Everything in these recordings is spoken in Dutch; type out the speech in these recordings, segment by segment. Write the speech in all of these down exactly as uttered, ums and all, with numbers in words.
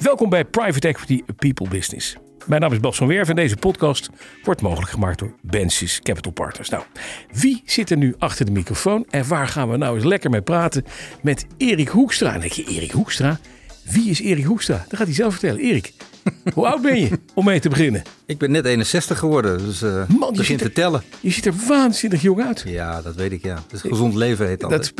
Welkom bij Private Equity People Business. Mijn naam is Bas van Werf en deze podcast wordt mogelijk gemaakt door Bensis Capital Partners. Nou, wie zit er nu achter de microfoon en waar gaan we nou eens lekker mee praten met Erik Hoekstra? En dan denk je, Erik Hoekstra? Wie is Erik Hoekstra? Dat gaat hij zelf vertellen. Erik, hoe oud ben je om mee te beginnen? Ik ben net eenenzestig geworden, dus uh, Man, begin te tellen. Je ziet er waanzinnig jong uit. Ja, dat weet ik, ja. Het is gezond leven heet dat. Dat,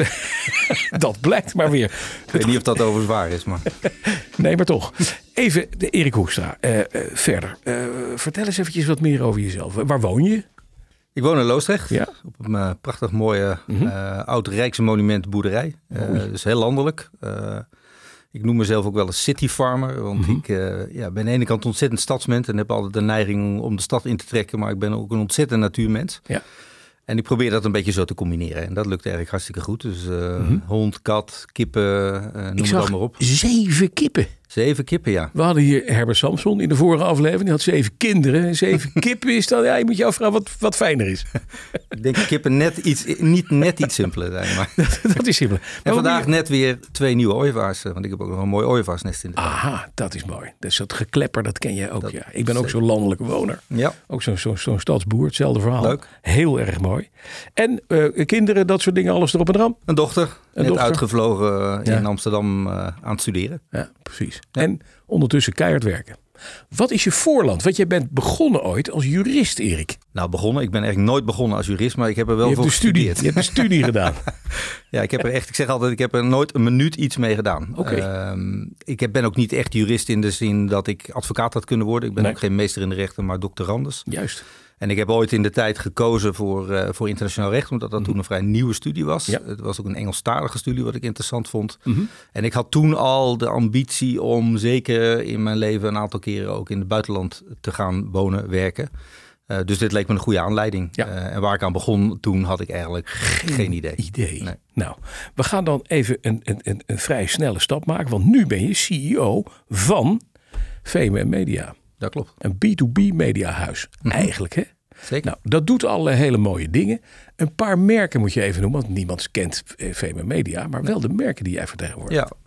dat blijkt maar weer. Ik weet niet of dat overigens waar is, maar... Nee, maar toch. Even de Erik Hoekstra. Uh, uh, verder, uh, vertel eens eventjes wat meer over jezelf. Waar woon je? Ik woon in Loosdrecht, ja? op een uh, prachtig mooie mm-hmm. uh, oud Rijksmonument boerderij. Uh, dus heel landelijk. Uh, ik noem mezelf ook wel een city farmer, want mm-hmm. ik uh, ja, ben aan de ene kant ontzettend stadsmens en heb altijd de neiging om de stad in te trekken, maar ik ben ook een ontzettend natuurmens. Ja. En ik probeer dat een beetje zo te combineren. En dat lukt eigenlijk hartstikke goed. Dus uh, mm-hmm. hond, kat, kippen, uh, noem het allemaal op. Zeven kippen. Zeven kippen, ja. We hadden hier Herbert Samson in de vorige aflevering. Die had zeven kinderen. En zeven kippen is dan... Ja, je moet je afvragen wat, wat fijner is. Ik denk kippen net iets, niet net iets simpeler zijn. Maar. dat, dat is simpeler. Maar en vandaag je... net weer twee nieuwe ooievaars. Want ik heb ook nog een mooi ooievaarsnest in de tuin. Aha, dat is mooi. Dus dat geklepper, dat ken jij ook. Dat, ja. Ik ben ook zeker. zo'n landelijke woner. Ja. Ook zo'n zo, zo stadsboer. Hetzelfde verhaal. Leuk. Heel erg mooi. En uh, kinderen, dat soort dingen, alles erop en eraan? Een dochter. Een net dochter. uitgevlogen uh, ja. in Amsterdam uh, aan het studeren. Ja, precies. Ja. En ondertussen keihard werken. Wat is je voorland? Want jij bent begonnen ooit als jurist, Erik. Nou, begonnen. Ik ben eigenlijk nooit begonnen als jurist, maar ik heb er wel je voor hebt de studie, gestudeerd. Je hebt een studie gedaan. Ja, ik heb er echt, ik zeg altijd, ik heb er nooit een minuut iets mee gedaan. Oké. Okay. Uh, ik heb, ben ook niet echt jurist in de zin dat ik advocaat had kunnen worden. Ik ben nee. ook geen meester in de rechten, maar doctorandus. Juist. En ik heb ooit in de tijd gekozen voor, uh, voor internationaal recht, omdat dat mm-hmm. toen een vrij nieuwe studie was. Ja. Het was ook een Engelstalige studie wat ik interessant vond. Mm-hmm. En ik had toen al de ambitie om zeker in mijn leven een aantal keren ook in het buitenland te gaan wonen, werken. Uh, dus dit leek me een goede aanleiding. Ja. Uh, en waar ik aan begon, toen had ik eigenlijk geen, geen idee. idee. Nee. Nou, we gaan dan even een, een, een, een vrij snelle stap maken, want nu ben je C E O van V M M Media. Dat klopt. Een B to B mediahuis, mm-hmm. eigenlijk hè? Zeker. Nou, dat doet allerlei hele mooie dingen. Een paar merken moet je even noemen, want niemand kent V M M Media, maar wel de merken die jij vertegenwoordigt. Ja,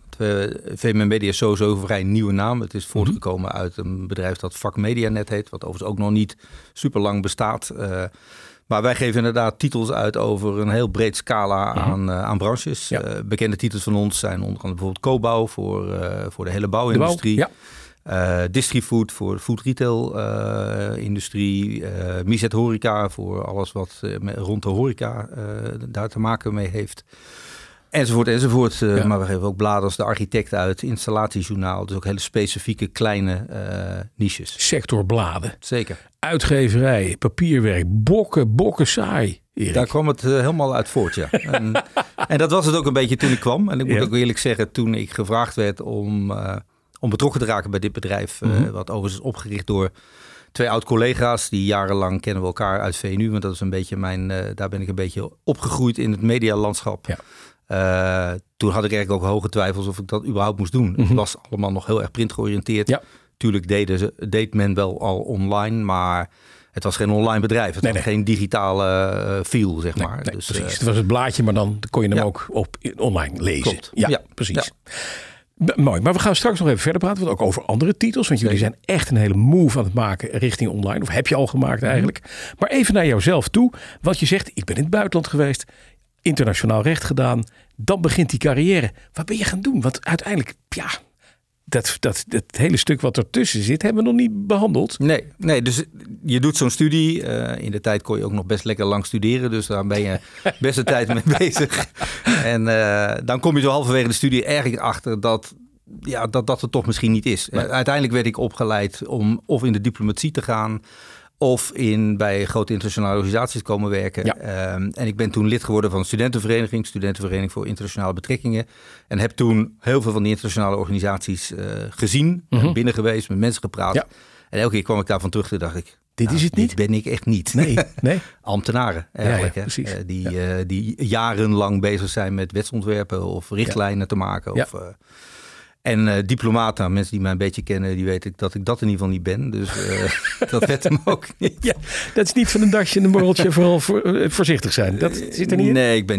V M M Media is sowieso een vrij nieuwe naam. Het is voortgekomen mm-hmm. uit een bedrijf dat Vak Medianet heet, wat overigens ook nog niet super lang bestaat. Uh, maar wij geven inderdaad titels uit over een heel breed scala mm-hmm. aan, uh, aan branches. Ja. Uh, bekende titels van ons zijn onder andere bijvoorbeeld Cobouw voor, uh, voor de hele bouwindustrie. De bouw, ja. Uh, Distrifood voor de food retail uh, industrie, uh, Miset Horeca voor alles wat uh, met, rond de horeca uh, daar te maken mee heeft. Enzovoort, enzovoort. Uh, ja. Maar we geven ook bladen als de architect uit, installatiejournaal. Dus ook hele specifieke kleine uh, niches. Sectorbladen. Zeker. Uitgeverij, papierwerk, bokken, bokken saai. Erik. Daar kwam het uh, helemaal uit voort, ja. en, en dat was het ook een beetje toen ik kwam. En ik moet ja. ook eerlijk zeggen, toen ik gevraagd werd om... Uh, om betrokken te raken bij dit bedrijf. Mm-hmm. Uh, wat overigens is opgericht door twee oud-collega's. Die jarenlang kennen we elkaar uit V N U. Want dat is een beetje mijn... Uh, daar ben ik een beetje opgegroeid in het medialandschap. Ja. Uh, toen had ik eigenlijk ook hoge twijfels of ik dat überhaupt moest doen. Mm-hmm. Het was allemaal nog heel erg printgeoriënteerd. Ja. Tuurlijk deden ze, deed men wel al online, maar... Het was geen online bedrijf. Het nee, was nee. geen digitale uh, feel, zeg maar. Nee, nee, dus, precies. Uh, het was het blaadje, maar dan kon je hem ja. ook op online lezen. Klopt. Ja, ja. precies. Ja. B- mooi, maar we gaan straks nog even verder praten. Want ook over andere titels. Want jullie zijn echt een hele move aan het maken richting online. Of heb je al gemaakt eigenlijk. Mm-hmm. Maar even naar jouzelf toe. Wat je zegt, ik ben in het buitenland geweest. Internationaal recht gedaan. Dan begint die carrière. Wat ben je gaan doen? Want uiteindelijk, ja... Dat, dat, dat hele stuk wat ertussen zit, hebben we nog niet behandeld. Nee, nee, dus je doet zo'n studie. Uh, in de tijd kon je ook nog best lekker lang studeren. Dus daar ben je best een tijd mee bezig. En uh, dan kom je zo halverwege de studie eigenlijk achter dat, ja, dat dat het toch misschien niet is. Nee. Uh, uiteindelijk werd ik opgeleid om of in de diplomatie te gaan... of in, bij grote internationale organisaties komen werken. Ja. Um, en ik ben toen lid geworden van een studentenvereniging... Studentenvereniging voor Internationale Betrekkingen. En heb toen heel veel van die internationale organisaties uh, gezien. Mm-hmm. Binnen geweest, met mensen gepraat. Ja. En elke keer kwam ik daarvan terug en dacht ik... Dit nou, is het niet? Dit ben ik echt niet. Nee, nee. Ambtenaren eigenlijk. Ja, ja, precies. Hè? Uh, die, ja. uh, die jarenlang bezig zijn met wetsontwerpen... of richtlijnen ja. te maken. Ja. Of... Uh, En uh, diplomaten, mensen die mij een beetje kennen, die weten dat ik dat in ieder geval niet ben. Dus uh, dat werd hem ook niet. Ja, dat is niet van een dagje en een borreltje, vooral voor, uh, voorzichtig zijn. Dat zit er niet in? Nee, ik ben iets te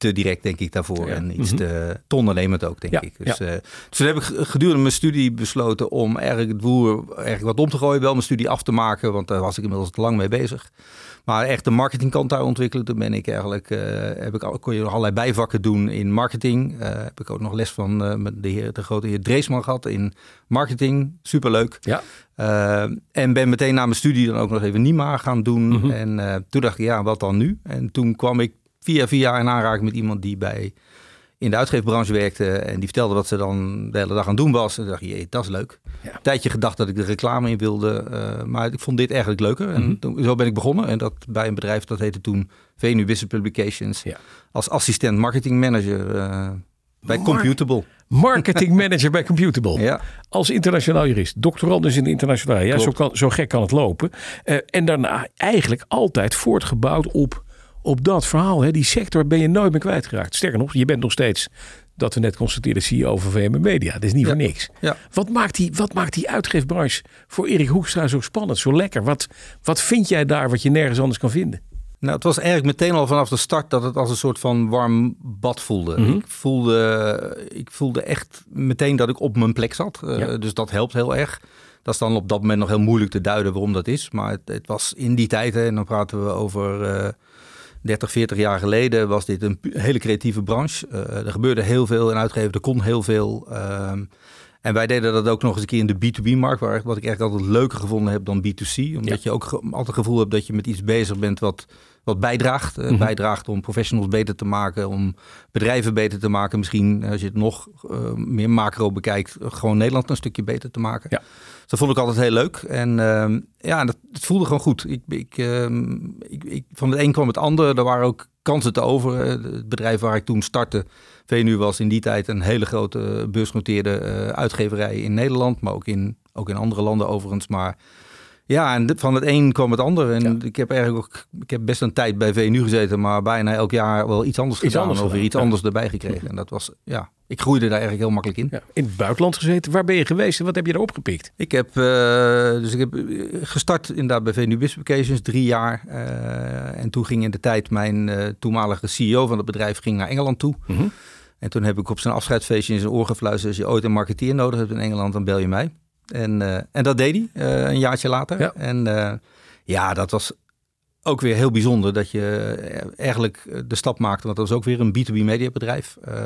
te direct, denk ik, daarvoor. Ja. En iets mm-hmm. te, te ondernemend ook, denk ja. ik. Dus, ja. uh, dus toen heb ik gedurende mijn studie besloten om eigenlijk het boer eigenlijk wat om te gooien. Wel mijn studie af te maken, want daar was ik inmiddels te lang mee bezig. Maar echt de marketingkant daar ontwikkelen. Toen ben ik eigenlijk, uh, heb ik al, kon je nog allerlei bijvakken doen in marketing. Uh, heb ik ook nog les van uh, met de, heer, de grote heer Dreesman gehad in marketing. Superleuk. Ja. Uh, en ben meteen na mijn studie dan ook nog even NIMA gaan doen. Mm-hmm. En uh, toen dacht ik, ja, wat dan nu? En toen kwam ik via via in aanraking met iemand die bij in de uitgeefbranche werkte. En die vertelde wat ze dan de hele dag aan het doen was. En toen dacht ik, jee, dat is leuk. Ja. Een tijdje gedacht dat ik de reclame in wilde. Uh, maar ik vond dit eigenlijk leuker. Mm-hmm. En toen, zo ben ik begonnen. En dat bij een bedrijf, dat heette toen Venu Business Publications. Ja. Als assistent marketing manager uh, bij Mar- Computable. Marketing manager bij Computable. Ja. Als internationaal jurist. Doctorandus in de internationale. Ja, zo, kan, zo gek kan het lopen. Uh, en daarna eigenlijk altijd voortgebouwd op... Op dat verhaal, hè, die sector ben je nooit meer kwijtgeraakt. Sterker nog, je bent nog steeds, dat we net constateerden, C E O van V M Media. Dat is niet ja. voor niks. Ja. Wat, maakt die, wat maakt die uitgeefbranche voor Erik Hoekstra zo spannend, zo lekker? Wat, wat vind jij daar wat je nergens anders kan vinden? Nou, het was eigenlijk meteen al vanaf de start dat het als een soort van warm bad voelde. Mm-hmm. Ik voelde. Ik voelde echt meteen dat ik op mijn plek zat. Ja. Uh, dus dat helpt heel erg. Dat is dan op dat moment nog heel moeilijk te duiden waarom dat is. Maar het, het was in die tijd, hè, en dan praten we over... Uh, dertig, veertig jaar geleden was dit een hele creatieve branche. Uh, er gebeurde heel veel in uitgeven, er kon heel veel. Uh, en wij deden dat ook nog eens een keer in de B twee B-markt, waar, wat ik eigenlijk altijd leuker gevonden heb dan B twee C. Omdat ja. je ook ge- altijd het gevoel hebt dat je met iets bezig bent wat, wat bijdraagt. Uh, mm-hmm. Bijdraagt om professionals beter te maken, om bedrijven beter te maken. Misschien, als je het nog uh, meer macro bekijkt, gewoon Nederland een stukje beter te maken. Ja. Dat vond ik altijd heel leuk. En uh, ja, dat, het voelde gewoon goed. Ik, ik, uh, ik, ik, van het een kwam het ander. Er waren ook kansen te over. Het bedrijf waar ik toen startte, Venu, was in die tijd een hele grote beursgenoteerde uh, uitgeverij in Nederland. Maar ook in, ook in andere landen overigens. Maar ja, en van het een kwam het ander. En ja. ik heb eigenlijk ook, ik heb best een tijd bij Venu gezeten, maar bijna elk jaar wel iets anders iets gedaan. Anders of weer iets ja. anders erbij gekregen. En dat was, ja, ik groeide daar eigenlijk heel makkelijk in. Ja. In het buitenland gezeten. Waar ben je geweest en wat heb je er opgepikt? Ik heb, uh, dus ik heb gestart inderdaad bij Venu Business Publications, drie jaar. Uh, en toen ging in de tijd mijn uh, toenmalige C E O van het bedrijf ging naar Engeland toe. Mm-hmm. En toen heb ik op zijn afscheidsfeestje in zijn oor gefluisterd: als je ooit een marketeer nodig hebt in Engeland, dan bel je mij. En, uh, en dat deed hij uh, een jaartje later. Ja. En uh, ja, dat was ook weer heel bijzonder dat je uh, eigenlijk de stap maakte. Want dat was ook weer een B twee B mediabedrijf. Uh,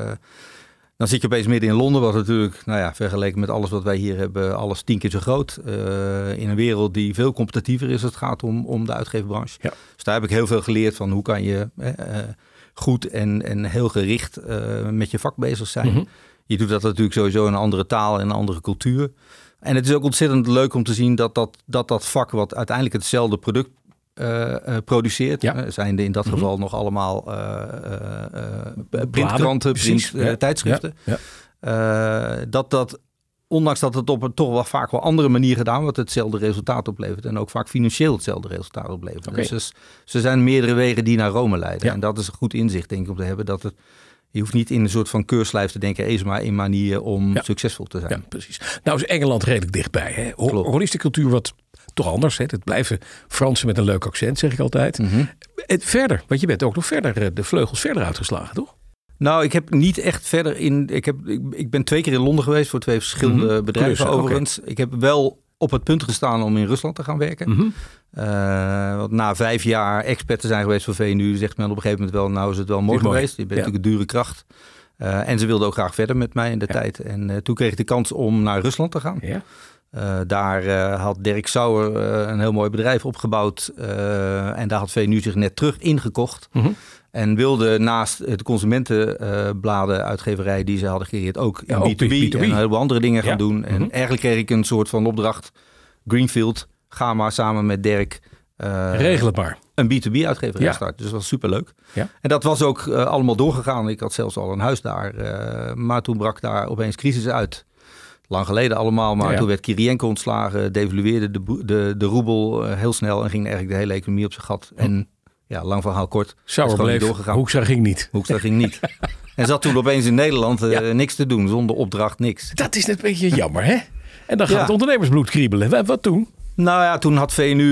dan zit je opeens midden in Londen, wat natuurlijk, nou ja, vergeleken met alles wat wij hier hebben, alles tien keer zo groot. Uh, in een wereld die veel competitiever is als het gaat om, om de uitgeefbranche. Ja. Dus daar heb ik heel veel geleerd van hoe kan je uh, goed en, en heel gericht uh, met je vak bezig zijn. Mm-hmm. Je doet dat natuurlijk sowieso in een andere taal en een andere cultuur. En het is ook ontzettend leuk om te zien dat dat, dat, dat vak wat uiteindelijk hetzelfde product uh, uh, produceert. Ja. Uh, zijn er in dat mm-hmm. geval nog allemaal uh, uh, printkranten, print, uh, ja. tijdschriften. Ja. Ja. Uh, dat dat, ondanks dat het op een toch wel vaak wel andere manier gedaan wordt, hetzelfde resultaat oplevert. En ook vaak financieel hetzelfde resultaat oplevert. Okay. Dus er zijn meerdere wegen die naar Rome leiden. Ja. En dat is een goed inzicht, denk ik, om te hebben dat het... Je hoeft niet in een soort van keurslijf te denken, er is maar één manier om ja. succesvol te zijn. Ja, precies. Nou is Engeland redelijk dichtbij. Hè? Ho- Hoe is de cultuur wat toch anders? Hè? Het blijven Fransen met een leuk accent, zeg ik altijd. Mm-hmm. Het, verder, want je bent ook nog verder de vleugels verder uitgeslagen, toch? Nou, ik heb niet echt verder in... Ik, heb, ik, ik ben twee keer in Londen geweest voor twee verschillende mm-hmm. bedrijven Klussen, overigens. Okay. Ik heb wel op het punt gestaan om in Rusland te gaan werken. Mm-hmm. Uh, want na vijf jaar expert te zijn geweest voor Venu, zegt men op een gegeven moment wel, nou is het wel mooi is geweest. Mooi. Je bent ja. natuurlijk een dure kracht. Uh, en ze wilden ook graag verder met mij in de ja. tijd. En uh, toen kreeg ik de kans om naar Rusland te gaan. Ja. Uh, daar uh, had Dirk Sauer uh, een heel mooi bedrijf opgebouwd. Uh, en daar had Venu zich net terug ingekocht. Mm-hmm. En wilde naast de consumentenbladen uh, uitgeverij die ze hadden gecreëerd ook ja, in B twee B, B twee B en een heleboel andere dingen gaan ja. doen. En mm-hmm. eigenlijk kreeg ik een soort van opdracht. Greenfield, ga maar samen met Dirk. Uh, Regel het maar. Een B twee B uitgeverij ja. start. Dus dat was superleuk. Ja. En dat was ook uh, allemaal doorgegaan. Ik had zelfs al een huis daar. Uh, maar toen brak daar opeens crisis uit. Lang geleden allemaal, maar ja, ja. toen werd Kirienko ontslagen. Devalueerde de, de, de roebel uh, heel snel en ging eigenlijk de hele economie op zijn gat. Ja. En ja, lang verhaal kort. Sauer bleef, doorgegaan. Hoekstra ging niet. Hoekstra ging niet. En zat toen opeens in Nederland uh, ja. niks te doen, zonder opdracht, niks. Dat is net een beetje jammer, hè? En dan gaat ja. het ondernemersbloed kriebelen. Wat toen? Nou ja, toen had V N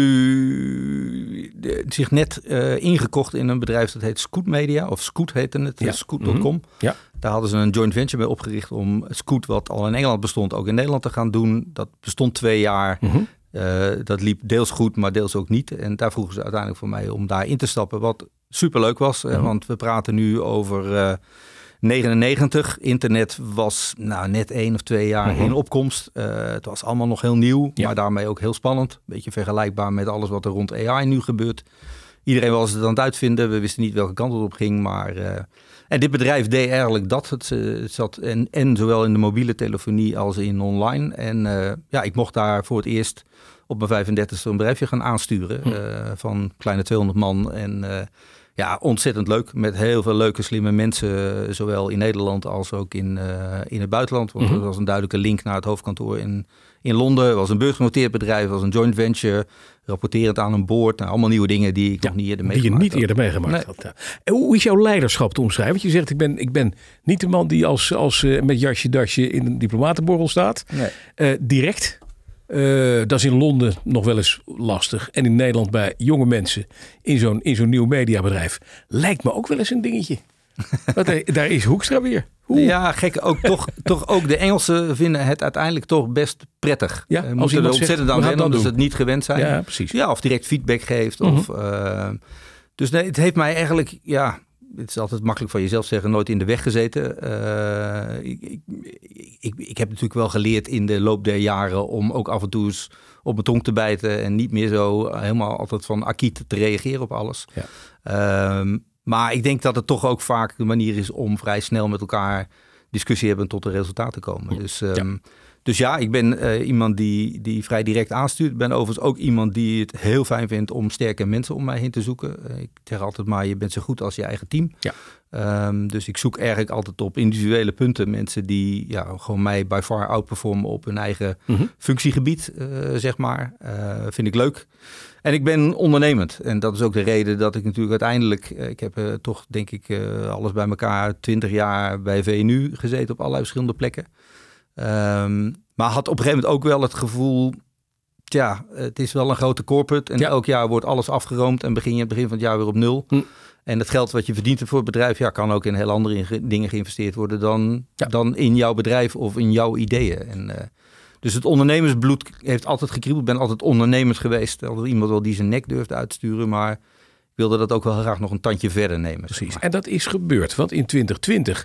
U zich net uh, ingekocht in een bedrijf dat heet Scoot Media. Of Scoot heette het, ja. Scoot punt com. Mm-hmm. Ja. Daar hadden ze een joint venture mee opgericht om Scoot, wat al in Engeland bestond, ook in Nederland te gaan doen. Dat bestond twee jaar. Mm-hmm. Uh, dat liep deels goed, maar deels ook niet. En daar vroegen ze uiteindelijk voor mij om daar in te stappen. Wat superleuk was, mm-hmm. uh, want we praten nu over uh, negenennegentig. Internet was nou, net één of twee jaar mm-hmm. in opkomst. Uh, het was allemaal nog heel nieuw, ja. maar daarmee ook heel spannend. Beetje vergelijkbaar met alles wat er rond A I nu gebeurt. Iedereen was het aan het uitvinden. We wisten niet welke kant het op ging, maar... Uh, en dit bedrijf deed eigenlijk dat. Het, het zat en, en zowel in de mobiele telefonie als in online. En uh, ja, ik mocht daar voor het eerst op mijn vijfendertigste een bedrijfje gaan aansturen. Hm. Uh, van kleine tweehonderd man. En uh, ja, ontzettend leuk. Met heel veel leuke, slimme mensen. Zowel in Nederland als ook in, uh, in het buitenland. Want hm. er was een duidelijke link naar het hoofdkantoor in, in Londen. Het was een beursgenoteerd bedrijf. Het was een joint venture. Rapporterend aan een board. Nou, allemaal nieuwe dingen die ik ja, nog niet eerder meegemaakt had. Die je niet eerder meegemaakt nee. had. Ja. En hoe is jouw leiderschap te omschrijven? Want je zegt, ik ben, ik ben niet de man die als, als uh, met jasje dasje in een diplomatenborrel staat. Nee. Uh, direct. Uh, dat is in Londen nog wel eens lastig. En in Nederland bij jonge mensen in zo'n, in zo'n nieuw mediabedrijf. Lijkt me ook wel eens een dingetje. Want uh, daar is Hoekstra weer. Oeh. Ja, gek. Ook, toch, toch ook de Engelsen vinden het uiteindelijk toch best prettig. Ja, uh, moeten er ontzettend aan wennen, omdat ze het niet gewend zijn. Ja, precies. Ja, of direct feedback geeft. Uh-huh. Of, uh, dus nee, het heeft mij eigenlijk... ja, het is altijd makkelijk van jezelf zeggen, nooit in de weg gezeten. Uh, ik, ik, ik, ik heb natuurlijk wel geleerd in de loop der jaren om ook af en toe eens op mijn tong te bijten en niet meer zo helemaal altijd van akiet te reageren op alles. Ja. Um, maar ik denk dat het toch ook vaak de manier is om vrij snel met elkaar discussie hebben tot een resultaat te komen. Ja. Dus, um, ja. dus ja, ik ben uh, iemand die, die vrij direct aanstuurt. Ik ben overigens ook iemand die het heel fijn vindt om sterke mensen om mij heen te zoeken. Uh, ik zeg altijd maar, je bent zo goed als je eigen team. Ja. Um, dus ik zoek eigenlijk altijd op individuele punten mensen die ja, gewoon mij by far outperformen op hun eigen mm-hmm. functiegebied, uh, zeg maar. Uh, vind ik leuk. En ik ben ondernemend. En dat is ook de reden dat ik natuurlijk uiteindelijk... Uh, ik heb uh, toch, denk ik, uh, alles bij elkaar twintig jaar bij V N U gezeten op allerlei verschillende plekken. Um, maar had op een gegeven moment ook wel het gevoel... Tja, het is wel een grote corporate. En ja. elk jaar wordt alles afgeroomd en begin je het begin van het jaar weer op nul. Hm. En het geld wat je verdient voor het bedrijf... Ja, kan ook in heel andere ge- dingen geïnvesteerd worden dan, ja. dan in jouw bedrijf of in jouw ideeën. En, uh, dus het ondernemersbloed heeft altijd gekriebeld. Ik ben altijd ondernemers geweest. Altijd iemand wel die zijn nek durft uit te sturen. Maar ik wilde dat ook wel graag nog een tandje verder nemen. Precies. Zeg maar. En dat is gebeurd. Want in twintig twintig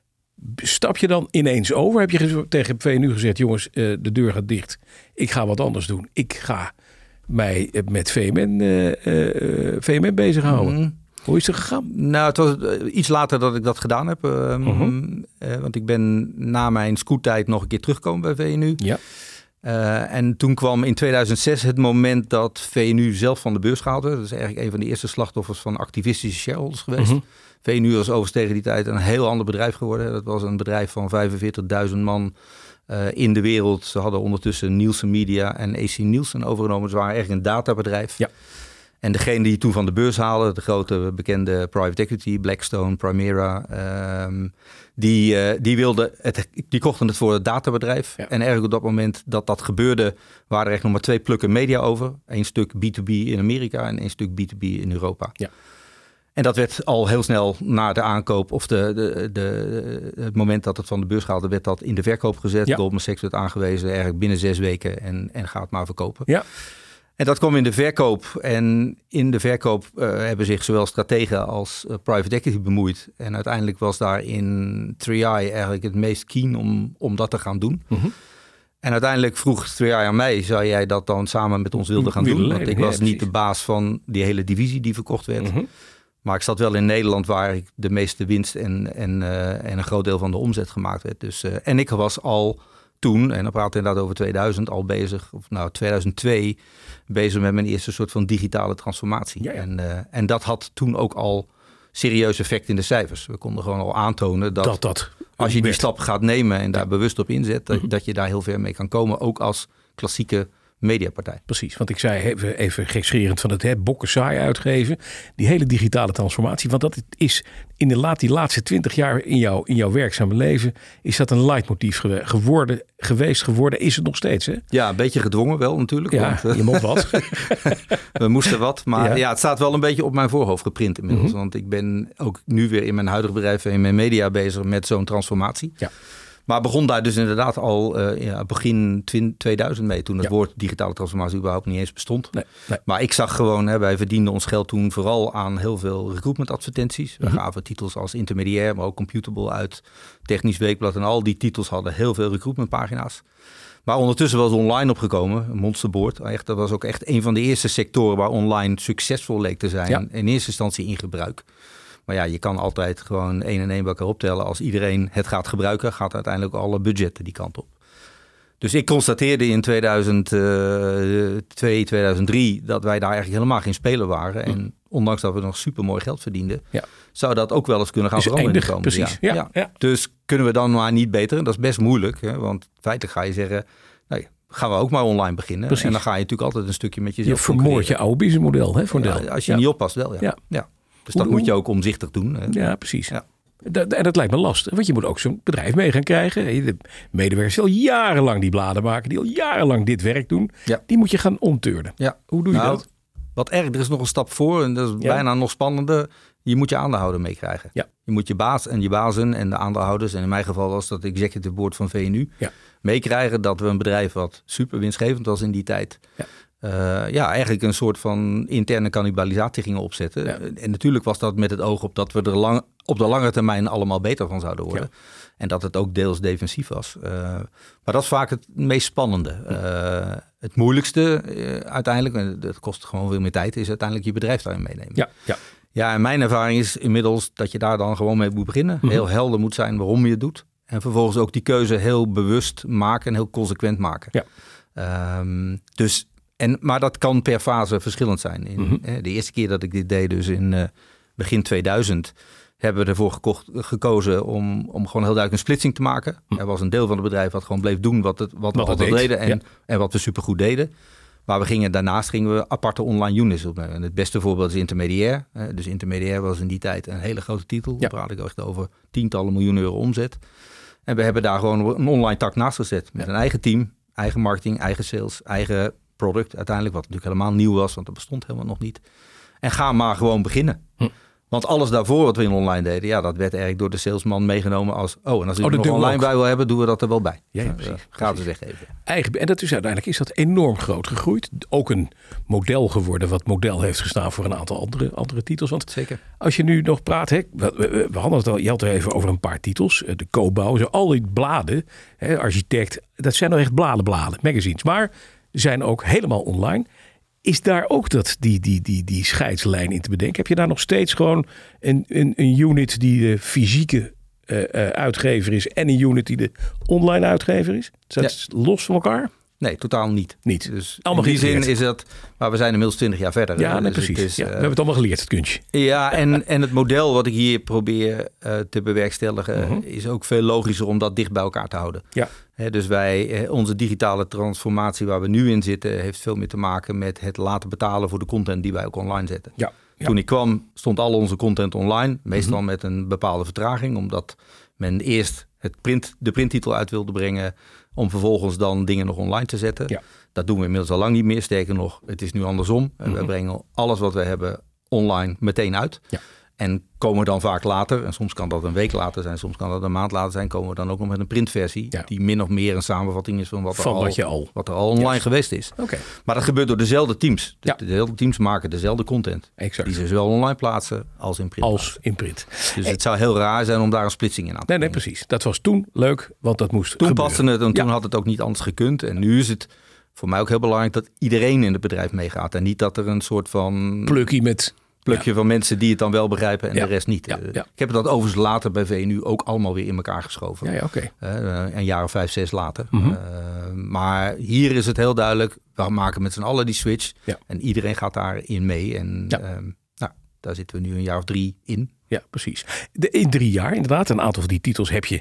stap je dan ineens over. Heb je tegen V N U gezegd... jongens, uh, de deur gaat dicht. Ik ga wat anders doen. Ik ga mij met V M N, uh, uh, V M N bezighouden. Mm. Hoe is het gegaan? Nou, het was iets later dat ik dat gedaan heb. Uh, uh-huh. uh, want ik ben na mijn scoottijd nog een keer teruggekomen bij V N U. Ja. Uh, en toen kwam in tweeduizend zes het moment dat V N U zelf van de beurs haalde. Dat is eigenlijk een van de eerste slachtoffers van activistische shareholders geweest. Uh-huh. V N U was overigens tegen die tijd een heel ander bedrijf geworden. Dat was een bedrijf van vijfenveertigduizend man uh, in de wereld. Ze hadden ondertussen Nielsen Media en A C Nielsen overgenomen. Ze waren eigenlijk een databedrijf. Ja. En degene die toen van de beurs haalde, de grote bekende private equity, Blackstone, Primera, um, die, uh, die, wilde het, die kochten het voor het databedrijf. Ja. En eigenlijk op dat moment dat dat gebeurde, waren er echt nog maar twee plukken media over. Eén stuk B twee B in Amerika en één stuk B twee B in Europa. Ja. En dat werd al heel snel na de aankoop of de, de, de, het moment dat het van de beurs haalde, werd dat in de verkoop gezet. Ja. Goldman Sachs werd aangewezen eigenlijk binnen zes weken en, en gaat maar verkopen. Ja. En dat kwam in de verkoop. En in de verkoop uh, hebben zich zowel strategen als uh, private equity bemoeid. En uiteindelijk was daar in drie i eigenlijk het meest keen om, om dat te gaan doen. Mm-hmm. En uiteindelijk vroeg drie i aan mij, zou jij dat dan samen met ons wilde gaan doen? Leiden. Want ik was ja, niet de baas van die hele divisie die verkocht werd. Mm-hmm. Maar ik zat wel in Nederland waar ik de meeste winst en, en, uh, en een groot deel van de omzet gemaakt werd. Dus, uh, en ik was al toen, en dan praat ik inderdaad over tweeduizend, al bezig, of nou tweeduizend twee, bezig met mijn eerste soort van digitale transformatie. Ja, ja. En, uh, en dat had toen ook al serieus effect in de cijfers. We konden gewoon al aantonen dat, dat, dat als je die stap gaat nemen en daar ja. bewust op inzet, dat, mm-hmm. dat je daar heel ver mee kan komen. Ook als klassieke mediapartij. Precies, want ik zei even, even gekscherend van het hè, bokken saai uitgeven. Die hele digitale transformatie. Want dat is in de laat, die laatste twintig jaar in, jou, in jouw werkzame leven. Is dat een leidmotief geworden, geweest, geworden. Is het nog steeds, hè? Ja, een beetje gedwongen wel natuurlijk. Ja, want, je moet wat. We moesten wat. Maar ja. Ja. ja, het staat wel een beetje op mijn voorhoofd geprint inmiddels. Mm-hmm. Want ik ben ook nu weer in mijn huidige bedrijf en in mijn media bezig met zo'n transformatie. Ja. Maar begon daar dus inderdaad al uh, ja, begin tweeduizend mee. Toen het ja. woord digitale transformatie überhaupt niet eens bestond. Nee, nee. Maar ik zag gewoon, hè, wij verdienden ons geld toen vooral aan heel veel recruitment advertenties. We mm-hmm. gaven titels als intermediair, maar ook Computable uit, Technisch Weekblad. En al die titels hadden heel veel recruitmentpagina's. Maar ondertussen was online opgekomen, Monsterboard. Echt, dat was ook echt een van de eerste sectoren waar online succesvol leek te zijn. Ja. In eerste instantie in gebruik. Maar ja, je kan altijd gewoon één en één bij elkaar optellen. Als iedereen het gaat gebruiken, gaat uiteindelijk alle budgetten die kant op. Dus ik constateerde in tweeduizend twee, tweeduizend drie dat wij daar eigenlijk helemaal geen speler waren. En mm. ondanks dat we nog supermooi geld verdienden, ja. zou dat ook wel eens kunnen gaan is veranderen eindig, in de komende precies. Ja, ja. Ja. Dus kunnen we dan maar niet beter? Dat is best moeilijk, hè? Want feitelijk ga je zeggen, nee, gaan we ook maar online beginnen. Precies. En dan ga je natuurlijk altijd een stukje met jezelf. Je vermoordt je oude businessmodel, hè? Voor ja, als je ja. niet oppast wel, ja. ja. ja. Dus dat hoe, moet je ook omzichtig doen. Hè? Ja, precies. Ja. Dat, en dat lijkt me lastig, want je moet ook zo'n bedrijf mee gaan krijgen. De medewerkers die al jarenlang die bladen maken, die al jarenlang dit werk doen, ja. die moet je gaan omturnen. Ja. Hoe doe je nou, dat? Wat erg, er is nog een stap voor en dat is ja. bijna nog spannender. Je moet je aandeelhouder meekrijgen. Ja. Je moet je baas en je bazen en de aandeelhouders, en in mijn geval was dat executive board van V N U, ja. meekrijgen dat we een bedrijf wat super winstgevend was in die tijd. Ja. Uh, ja, eigenlijk een soort van interne cannibalisatie gingen opzetten. Ja. En natuurlijk was dat met het oog op dat we er lang, op de lange termijn allemaal beter van zouden worden. Ja. En dat het ook deels defensief was. Uh, maar dat is vaak het meest spannende. Uh, het moeilijkste uh, uiteindelijk, en dat kost gewoon veel meer tijd, is uiteindelijk je bedrijf daarin meenemen. Ja, ja. ja, en mijn ervaring is inmiddels dat je daar dan gewoon mee moet beginnen. Mm-hmm. Heel helder moet zijn waarom je het doet. En vervolgens ook die keuze heel bewust maken en heel consequent maken. Ja. Um, dus... En, maar dat kan per fase verschillend zijn. In, mm-hmm. hè, de eerste keer dat ik dit deed, dus in uh, begin tweeduizend, hebben we ervoor gekocht, gekozen om, om gewoon heel duidelijk een splitsing te maken. Mm. Er was een deel van het bedrijf wat gewoon bleef doen wat, het, wat, wat we altijd deed. deden en, ja. en wat we supergoed deden. Maar we gingen, daarnaast gingen we aparte online units opnemen. En het beste voorbeeld is intermediair. Uh, dus intermediair was in die tijd een hele grote titel. Ja. Daar praat ik echt over tientallen miljoen euro omzet. En we hebben daar gewoon een online tak naast gezet. Met ja. een eigen team, eigen marketing, eigen sales, eigen product uiteindelijk, wat natuurlijk helemaal nieuw was, want dat bestond helemaal nog niet. En ga maar gewoon beginnen. Hm. Want alles daarvoor wat we in online deden, ja, dat werd eigenlijk door de salesman meegenomen als, oh, en als je oh, er nog online ook. bij wil hebben, doen we dat er wel bij. Ja, ja, precies, uh, gratis weggeven. Eigen, en dat is uiteindelijk is dat enorm groot gegroeid. Ook een model geworden wat model heeft gestaan voor een aantal andere, andere titels. Want zeker. Als je nu nog praat, hè, we, we, we hadden het al, je had er even over een paar titels. De Cobouw, zo al die bladen, hè, architect, dat zijn nou echt bladen, bladen, magazines. Maar zijn ook helemaal online. Is daar ook dat, die, die, die, die scheidslijn in te bedenken? Heb je daar nog steeds gewoon een, een, een unit die de fysieke uh, uh, uitgever is en een unit die de online uitgever is? Is dat ja. los van elkaar? Nee, totaal niet. Niet. Dus allemaal in die zin is dat, maar we zijn inmiddels twintig jaar verder. Ja, nee, dus precies. Is, ja, uh, we hebben het allemaal geleerd, het kunstje. Ja, en, en het model wat ik hier probeer uh, te bewerkstelligen uh-huh. is ook veel logischer om dat dicht bij elkaar te houden. Ja. He, dus wij, onze digitale transformatie waar we nu in zitten, heeft veel meer te maken met het laten betalen voor de content die wij ook online zetten. Ja. Ja. Toen ik kwam, stond al onze content online, meestal uh-huh. met een bepaalde vertraging, omdat men eerst het print, de printtitel uit wilde brengen, om vervolgens dan dingen nog online te zetten. Ja. Dat doen we inmiddels al lang niet meer. Sterker nog, het is nu andersom. En mm-hmm. we brengen alles wat we hebben online meteen uit. Ja. En komen dan vaak later, en soms kan dat een week later zijn, soms kan dat een maand later zijn, komen we dan ook nog met een printversie, ja. die min of meer een samenvatting is van wat er, van al, wat je al. Wat er al online yes. geweest is. Okay. Maar dat gebeurt door dezelfde teams. Ja. Dezelfde teams maken dezelfde content. Exact. Die ze zowel online plaatsen als in print. Als plaatsen. in print. Dus hey. het zou heel raar zijn om daar een splitsing in aan te nee, nee, precies. Dat was toen leuk, want dat moest Toen gebeuren. paste het en toen ja. had het ook niet anders gekund. En nu is het voor mij ook heel belangrijk dat iedereen in het bedrijf meegaat. En niet dat er een soort van plukkie met plukje ja. van mensen die het dan wel begrijpen en ja. de rest niet. Ja. Ja. Ik heb dat overigens later bij V N U ook allemaal weer in elkaar geschoven. Ja, ja, okay. uh, een jaar of vijf, zes later. Mm-hmm. Uh, maar hier is het heel duidelijk, we maken met z'n allen die switch. Ja. En iedereen gaat daarin mee. En ja. uh, nou, daar zitten we nu een jaar of drie in. Ja, precies. De, in drie jaar inderdaad. Een aantal van die titels heb je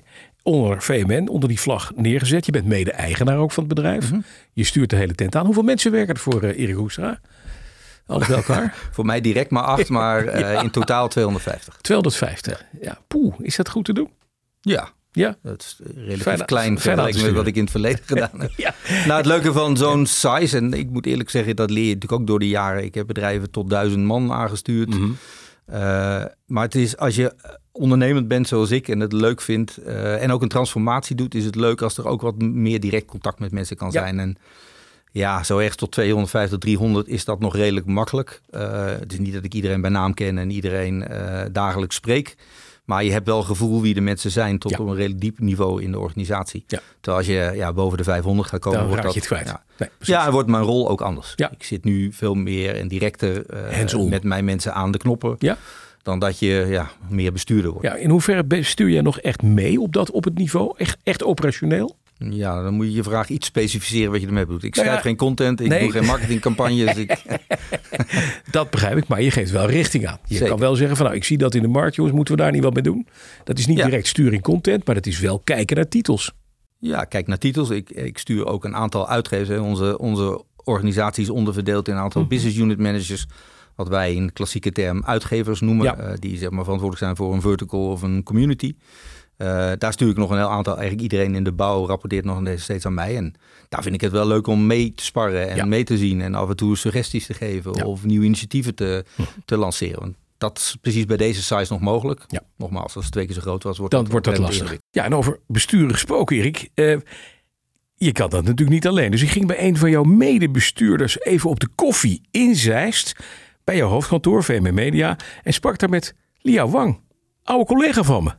onder V M N, onder die vlag neergezet. Je bent mede-eigenaar ook van het bedrijf. Mm-hmm. Je stuurt de hele tent aan. Hoeveel mensen werken er voor uh, Erik Hoekstra? Alles bij elkaar? Voor mij direct maar acht, maar uh, ja. in totaal tweehonderdvijftig. tweehonderdvijftig, ja. Poeh, is dat goed te doen? Ja. Ja, dat is relatief fijn, klein vergeleken met wat ik in het verleden gedaan heb. Ja. Nou, het leuke van zo'n size, en ik moet eerlijk zeggen, dat leer je natuurlijk ook door de jaren. Ik heb bedrijven tot duizend man aangestuurd. Mm-hmm. Uh, maar het is, als je ondernemend bent zoals ik en het leuk vindt uh, en ook een transformatie doet, is het leuk als er ook wat meer direct contact met mensen kan zijn. Ja. En ja, zo ergens tot tweehonderdvijftig, driehonderd is dat nog redelijk makkelijk. Uh, het is niet dat ik iedereen bij naam ken en iedereen uh, dagelijks spreek. Maar je hebt wel gevoel wie de mensen zijn tot ja. op een redelijk diep niveau in de organisatie. Ja. Terwijl als je ja, boven de vijfhonderd gaat komen, dan wordt raak dat, je het kwijt. Ja, nee, ja, wordt mijn rol ook anders. Ja. Ik zit nu veel meer en directer uh, met mijn mensen aan de knoppen. Ja. Dan dat je ja, meer bestuurder wordt. Ja, in hoeverre bestuur jij nog echt mee op, dat, op het niveau? Echt, echt operationeel? Ja, dan moet je je vraag iets specificeren wat je ermee doet. Ik schrijf nou ja, geen content, ik nee. doe geen marketingcampagnes. ik... Dat begrijp ik, maar je geeft wel richting aan. Je Zeker. kan wel zeggen van nou, ik zie dat in de markt, jongens, moeten we daar niet wat mee doen? Dat is niet ja. direct sturing content, maar dat is wel kijken naar titels. Ja, kijk naar titels. Ik, ik stuur ook een aantal uitgevers. Hè. Onze, onze organisatie is onderverdeeld in een aantal mm-hmm. business unit managers. Wat wij in klassieke term uitgevers noemen. Ja. Uh, die zeg maar verantwoordelijk zijn voor een vertical of een community. Uh, daar stuur ik nog een heel aantal. Eigenlijk iedereen in de bouw rapporteert nog steeds aan mij. En daar vind ik het wel leuk om mee te sparren en ja. mee te zien. En af en toe suggesties te geven ja. of nieuwe initiatieven te, te lanceren. Want dat is precies bij deze size nog mogelijk. Ja. Nogmaals, als het twee keer zo groot was, wordt dan dat, wordt dat lastig. Eerlijk. Ja, en over besturen gesproken, Erik. Uh, je kan dat natuurlijk niet alleen. Dus ik ging bij een van jouw medebestuurders even op de koffie in Zeist. Bij jouw hoofdkantoor, V M Media. En sprak daar met Liao Wang, oude collega van me.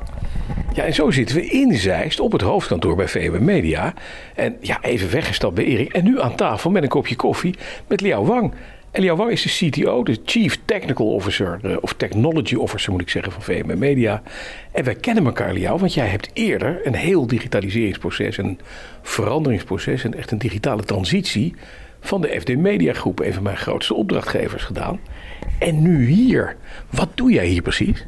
Ja, en zo zitten we in Zeist op het hoofdkantoor bij V M Media. En ja, even weggestapt bij Erik. En nu aan tafel met een kopje koffie met Liao Wang. En Liao Wang is de C T O, de Chief Technical Officer, of Technology Officer moet ik zeggen, van V M Media. En wij kennen elkaar, Liao, want jij hebt eerder een heel digitaliseringsproces, een veranderingsproces en echt een digitale transitie van de F D Media Groep, een van mijn grootste opdrachtgevers, gedaan. En nu hier. Wat doe jij hier precies?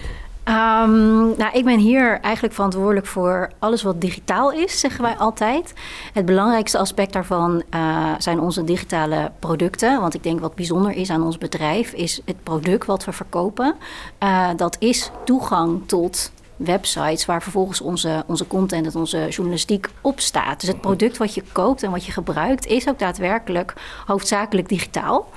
Um, nou, ik ben hier eigenlijk verantwoordelijk voor alles wat digitaal is, zeggen wij altijd. Het belangrijkste aspect daarvan uh, zijn onze digitale producten. Want ik denk wat bijzonder is aan ons bedrijf, is het product wat we verkopen. Uh, dat is toegang tot websites waar vervolgens onze, onze content en onze journalistiek op staat. Dus het product wat je koopt en wat je gebruikt is ook daadwerkelijk hoofdzakelijk digitaal.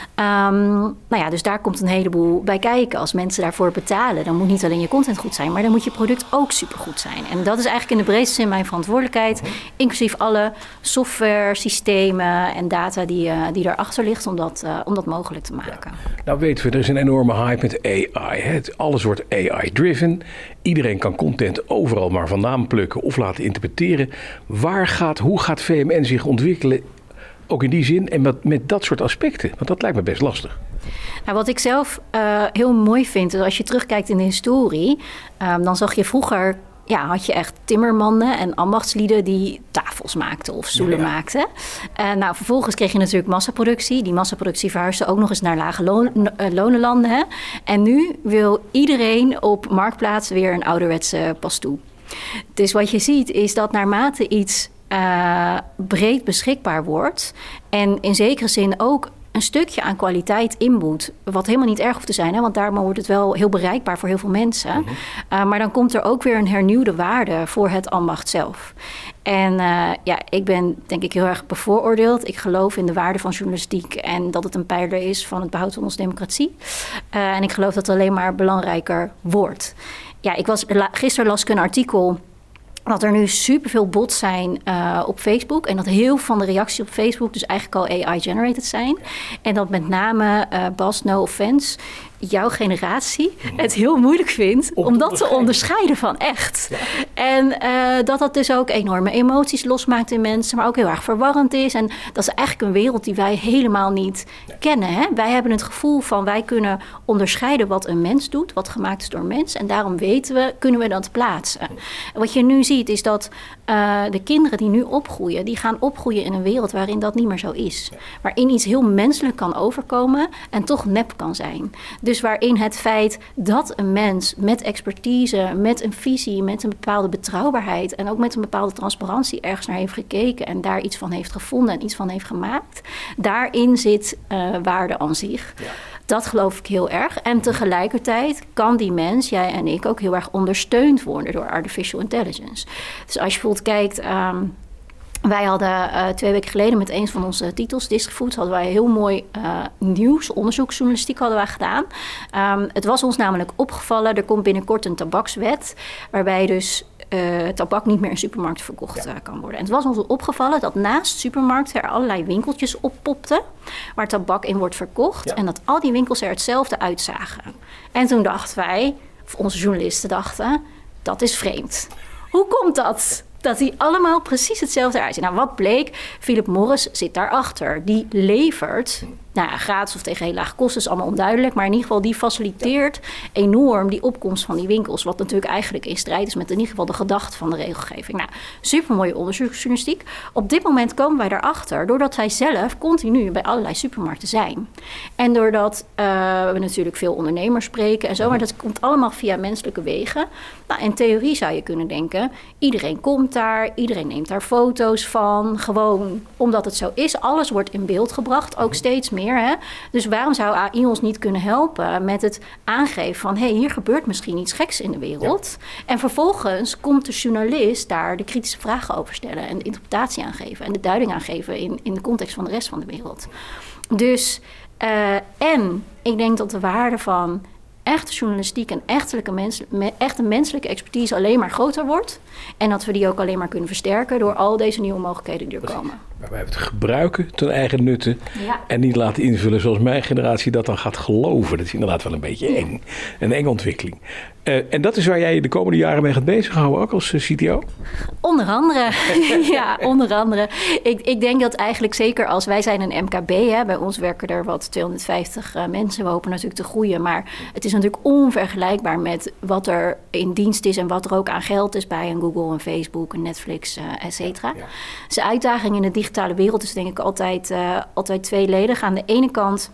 Um, nou ja, dus daar komt een heleboel bij kijken. Als mensen daarvoor betalen, dan moet niet alleen je content goed zijn, maar dan moet je product ook supergoed zijn. En dat is eigenlijk in de breedste zin mijn verantwoordelijkheid, inclusief alle software, systemen en data die, uh, die erachter ligt om dat, uh, om dat mogelijk te maken. Ja. Nou weten we, er is een enorme hype met A I. Hè? Alles wordt A I-driven. Iedereen kan content overal maar vandaan plukken of laten interpreteren. Waar gaat, hoe gaat V M N zich ontwikkelen? Ook in die zin en met, met dat soort aspecten. Want dat lijkt me best lastig. Nou, wat ik zelf uh, heel mooi vind, is als je terugkijkt in de historie, um, dan zag je vroeger, ja, had je echt timmermannen en ambachtslieden die tafels maakten of stoelen ja, ja. maakten. Uh, nou, vervolgens kreeg je natuurlijk massaproductie. Die massaproductie verhuisde ook nog eens naar lage loon, uh, lonenlanden. Hè? En nu wil iedereen op Marktplaats weer een ouderwetse pastoe. Dus wat je ziet is dat naarmate iets Uh, breed beschikbaar wordt en in zekere zin ook een stukje aan kwaliteit inboet, wat helemaal niet erg hoeft te zijn, hè, want daarom wordt het wel heel bereikbaar voor heel veel mensen. Mm-hmm. Uh, maar dan komt er ook weer een hernieuwde waarde voor het ambacht zelf. En uh, ja, ik ben denk ik heel erg bevooroordeeld. Ik geloof in de waarde van journalistiek en dat het een pijler is van het behoud van onze democratie. Uh, en ik geloof dat het alleen maar belangrijker wordt. Ja, ik was gisteren las ik een artikel dat er nu superveel bots zijn uh, op Facebook. En dat heel veel van de reacties op Facebook dus eigenlijk al A I-generated zijn. En dat met name, uh, Bas, no offense, jouw generatie het heel moeilijk vindt om, om dat te onderscheiden van echt. Ja. En uh, dat dat dus ook enorme emoties losmaakt in mensen, maar ook heel erg verwarrend is. En dat is eigenlijk een wereld die wij helemaal niet ja. kennen. Hè? Wij hebben het gevoel van wij kunnen onderscheiden wat een mens doet, wat gemaakt is door een mens. En daarom weten we, kunnen we dat plaatsen. Ja. Wat je nu ziet is dat uh, de kinderen die nu opgroeien, die gaan opgroeien in een wereld waarin dat niet meer zo is. Ja. Waarin iets heel menselijk kan overkomen en toch nep kan zijn. Dus waarin het feit dat een mens met expertise, met een visie, met een bepaalde betrouwbaarheid en ook met een bepaalde transparantie ergens naar heeft gekeken en daar iets van heeft gevonden en iets van heeft gemaakt, daarin zit uh, waarde aan zich. Ja. Dat geloof ik heel erg. En tegelijkertijd kan die mens, jij en ik, ook heel erg ondersteund worden door artificial intelligence. Dus als je bijvoorbeeld kijkt... Um, Wij hadden uh, twee weken geleden met een van onze titels, Distrifood, hadden wij heel mooi uh, nieuws, onderzoeksjournalistiek hadden wij gedaan. Um, het was ons namelijk opgevallen, er komt binnenkort een tabakswet, waarbij dus uh, tabak niet meer in supermarkten verkocht ja. uh, kan worden. En het was ons opgevallen dat naast supermarkten er allerlei winkeltjes oppopten, waar tabak in wordt verkocht. Ja. En dat al die winkels er hetzelfde uitzagen. En toen dachten wij, of onze journalisten dachten, dat is vreemd. Hoe komt dat? Dat die allemaal precies hetzelfde eruit zien. Nou, wat bleek? Philip Morris zit daarachter. Die levert, nou ja, gratis of tegen heel lage kosten, is allemaal onduidelijk. Maar in ieder geval, die faciliteert enorm die opkomst van die winkels. Wat natuurlijk eigenlijk in strijd is met in ieder geval de gedachte van de regelgeving. Nou, supermooie onderzoeksjournalistiek. Op dit moment komen wij daarachter doordat zij zelf continu bij allerlei supermarkten zijn. En doordat uh, we natuurlijk veel ondernemers spreken en zo. Maar dat komt allemaal via menselijke wegen. Nou, in theorie zou je kunnen denken, iedereen komt daar, iedereen neemt daar foto's van. Gewoon omdat het zo is. Alles wordt in beeld gebracht, ook steeds meer. Hè? Dus waarom zou A I ons niet kunnen helpen met het aangeven van, hé, hey, hier gebeurt misschien iets geks in de wereld. Ja. En vervolgens komt de journalist daar de kritische vragen over stellen en de interpretatie aangeven en de duiding aangeven in, in de context van de rest van de wereld. Dus, uh, en ik denk dat de waarde van echte journalistiek en echtelijke mens, me, echte menselijke expertise alleen maar groter wordt. En dat we die ook alleen maar kunnen versterken door al deze nieuwe mogelijkheden die er komen. Maar wij hebben het gebruiken ten eigen nutte. Ja. En niet laten invullen zoals mijn generatie dat dan gaat geloven. Dat is inderdaad wel een beetje eng. Een enge ontwikkeling. Uh, en dat is waar jij je de komende jaren mee gaat bezighouden, ook als uh, C T O? Onder andere. ja, onder andere. Ik, ik denk dat eigenlijk zeker als wij zijn een M K B, hè, bij ons werken er wat tweehonderdvijftig uh, mensen. We hopen natuurlijk te groeien, maar het is natuurlijk onvergelijkbaar met wat er in dienst is en wat er ook aan geld is bij een Google, een Facebook, een Netflix, uh, et cetera. Ja, ja. Dus de uitdaging in de digitale wereld is denk ik altijd, uh, altijd tweeledig. Aan de ene kant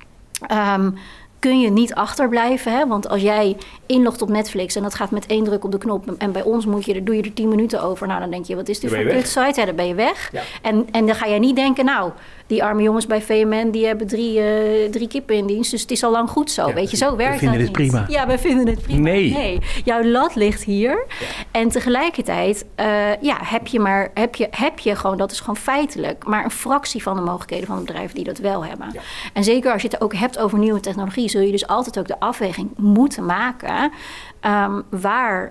Um, kun je niet achterblijven. Hè? Want als jij inlogt op Netflix en dat gaat met één druk op de knop en bij ons moet je, doe je er tien minuten over. Nou, dan denk je, wat is dit voor een kutsite? Ja, dan ben je weg. Ja. En, en dan ga jij niet denken, nou, die arme jongens bij V M N, die hebben drie, uh, drie kippen in dienst, dus het is al lang goed zo. Ja, weet je, zo werkt dat niet. We vinden het prima. Ja, we vinden het prima. Nee. nee. Jouw lat ligt hier. Ja. En tegelijkertijd, uh, ja, heb je maar, heb je, heb je gewoon, dat is gewoon feitelijk, maar een fractie van de mogelijkheden van de bedrijven die dat wel hebben. Ja. En zeker als je het ook hebt over nieuwe technologie, zul je dus altijd ook de afweging moeten maken. Um, waar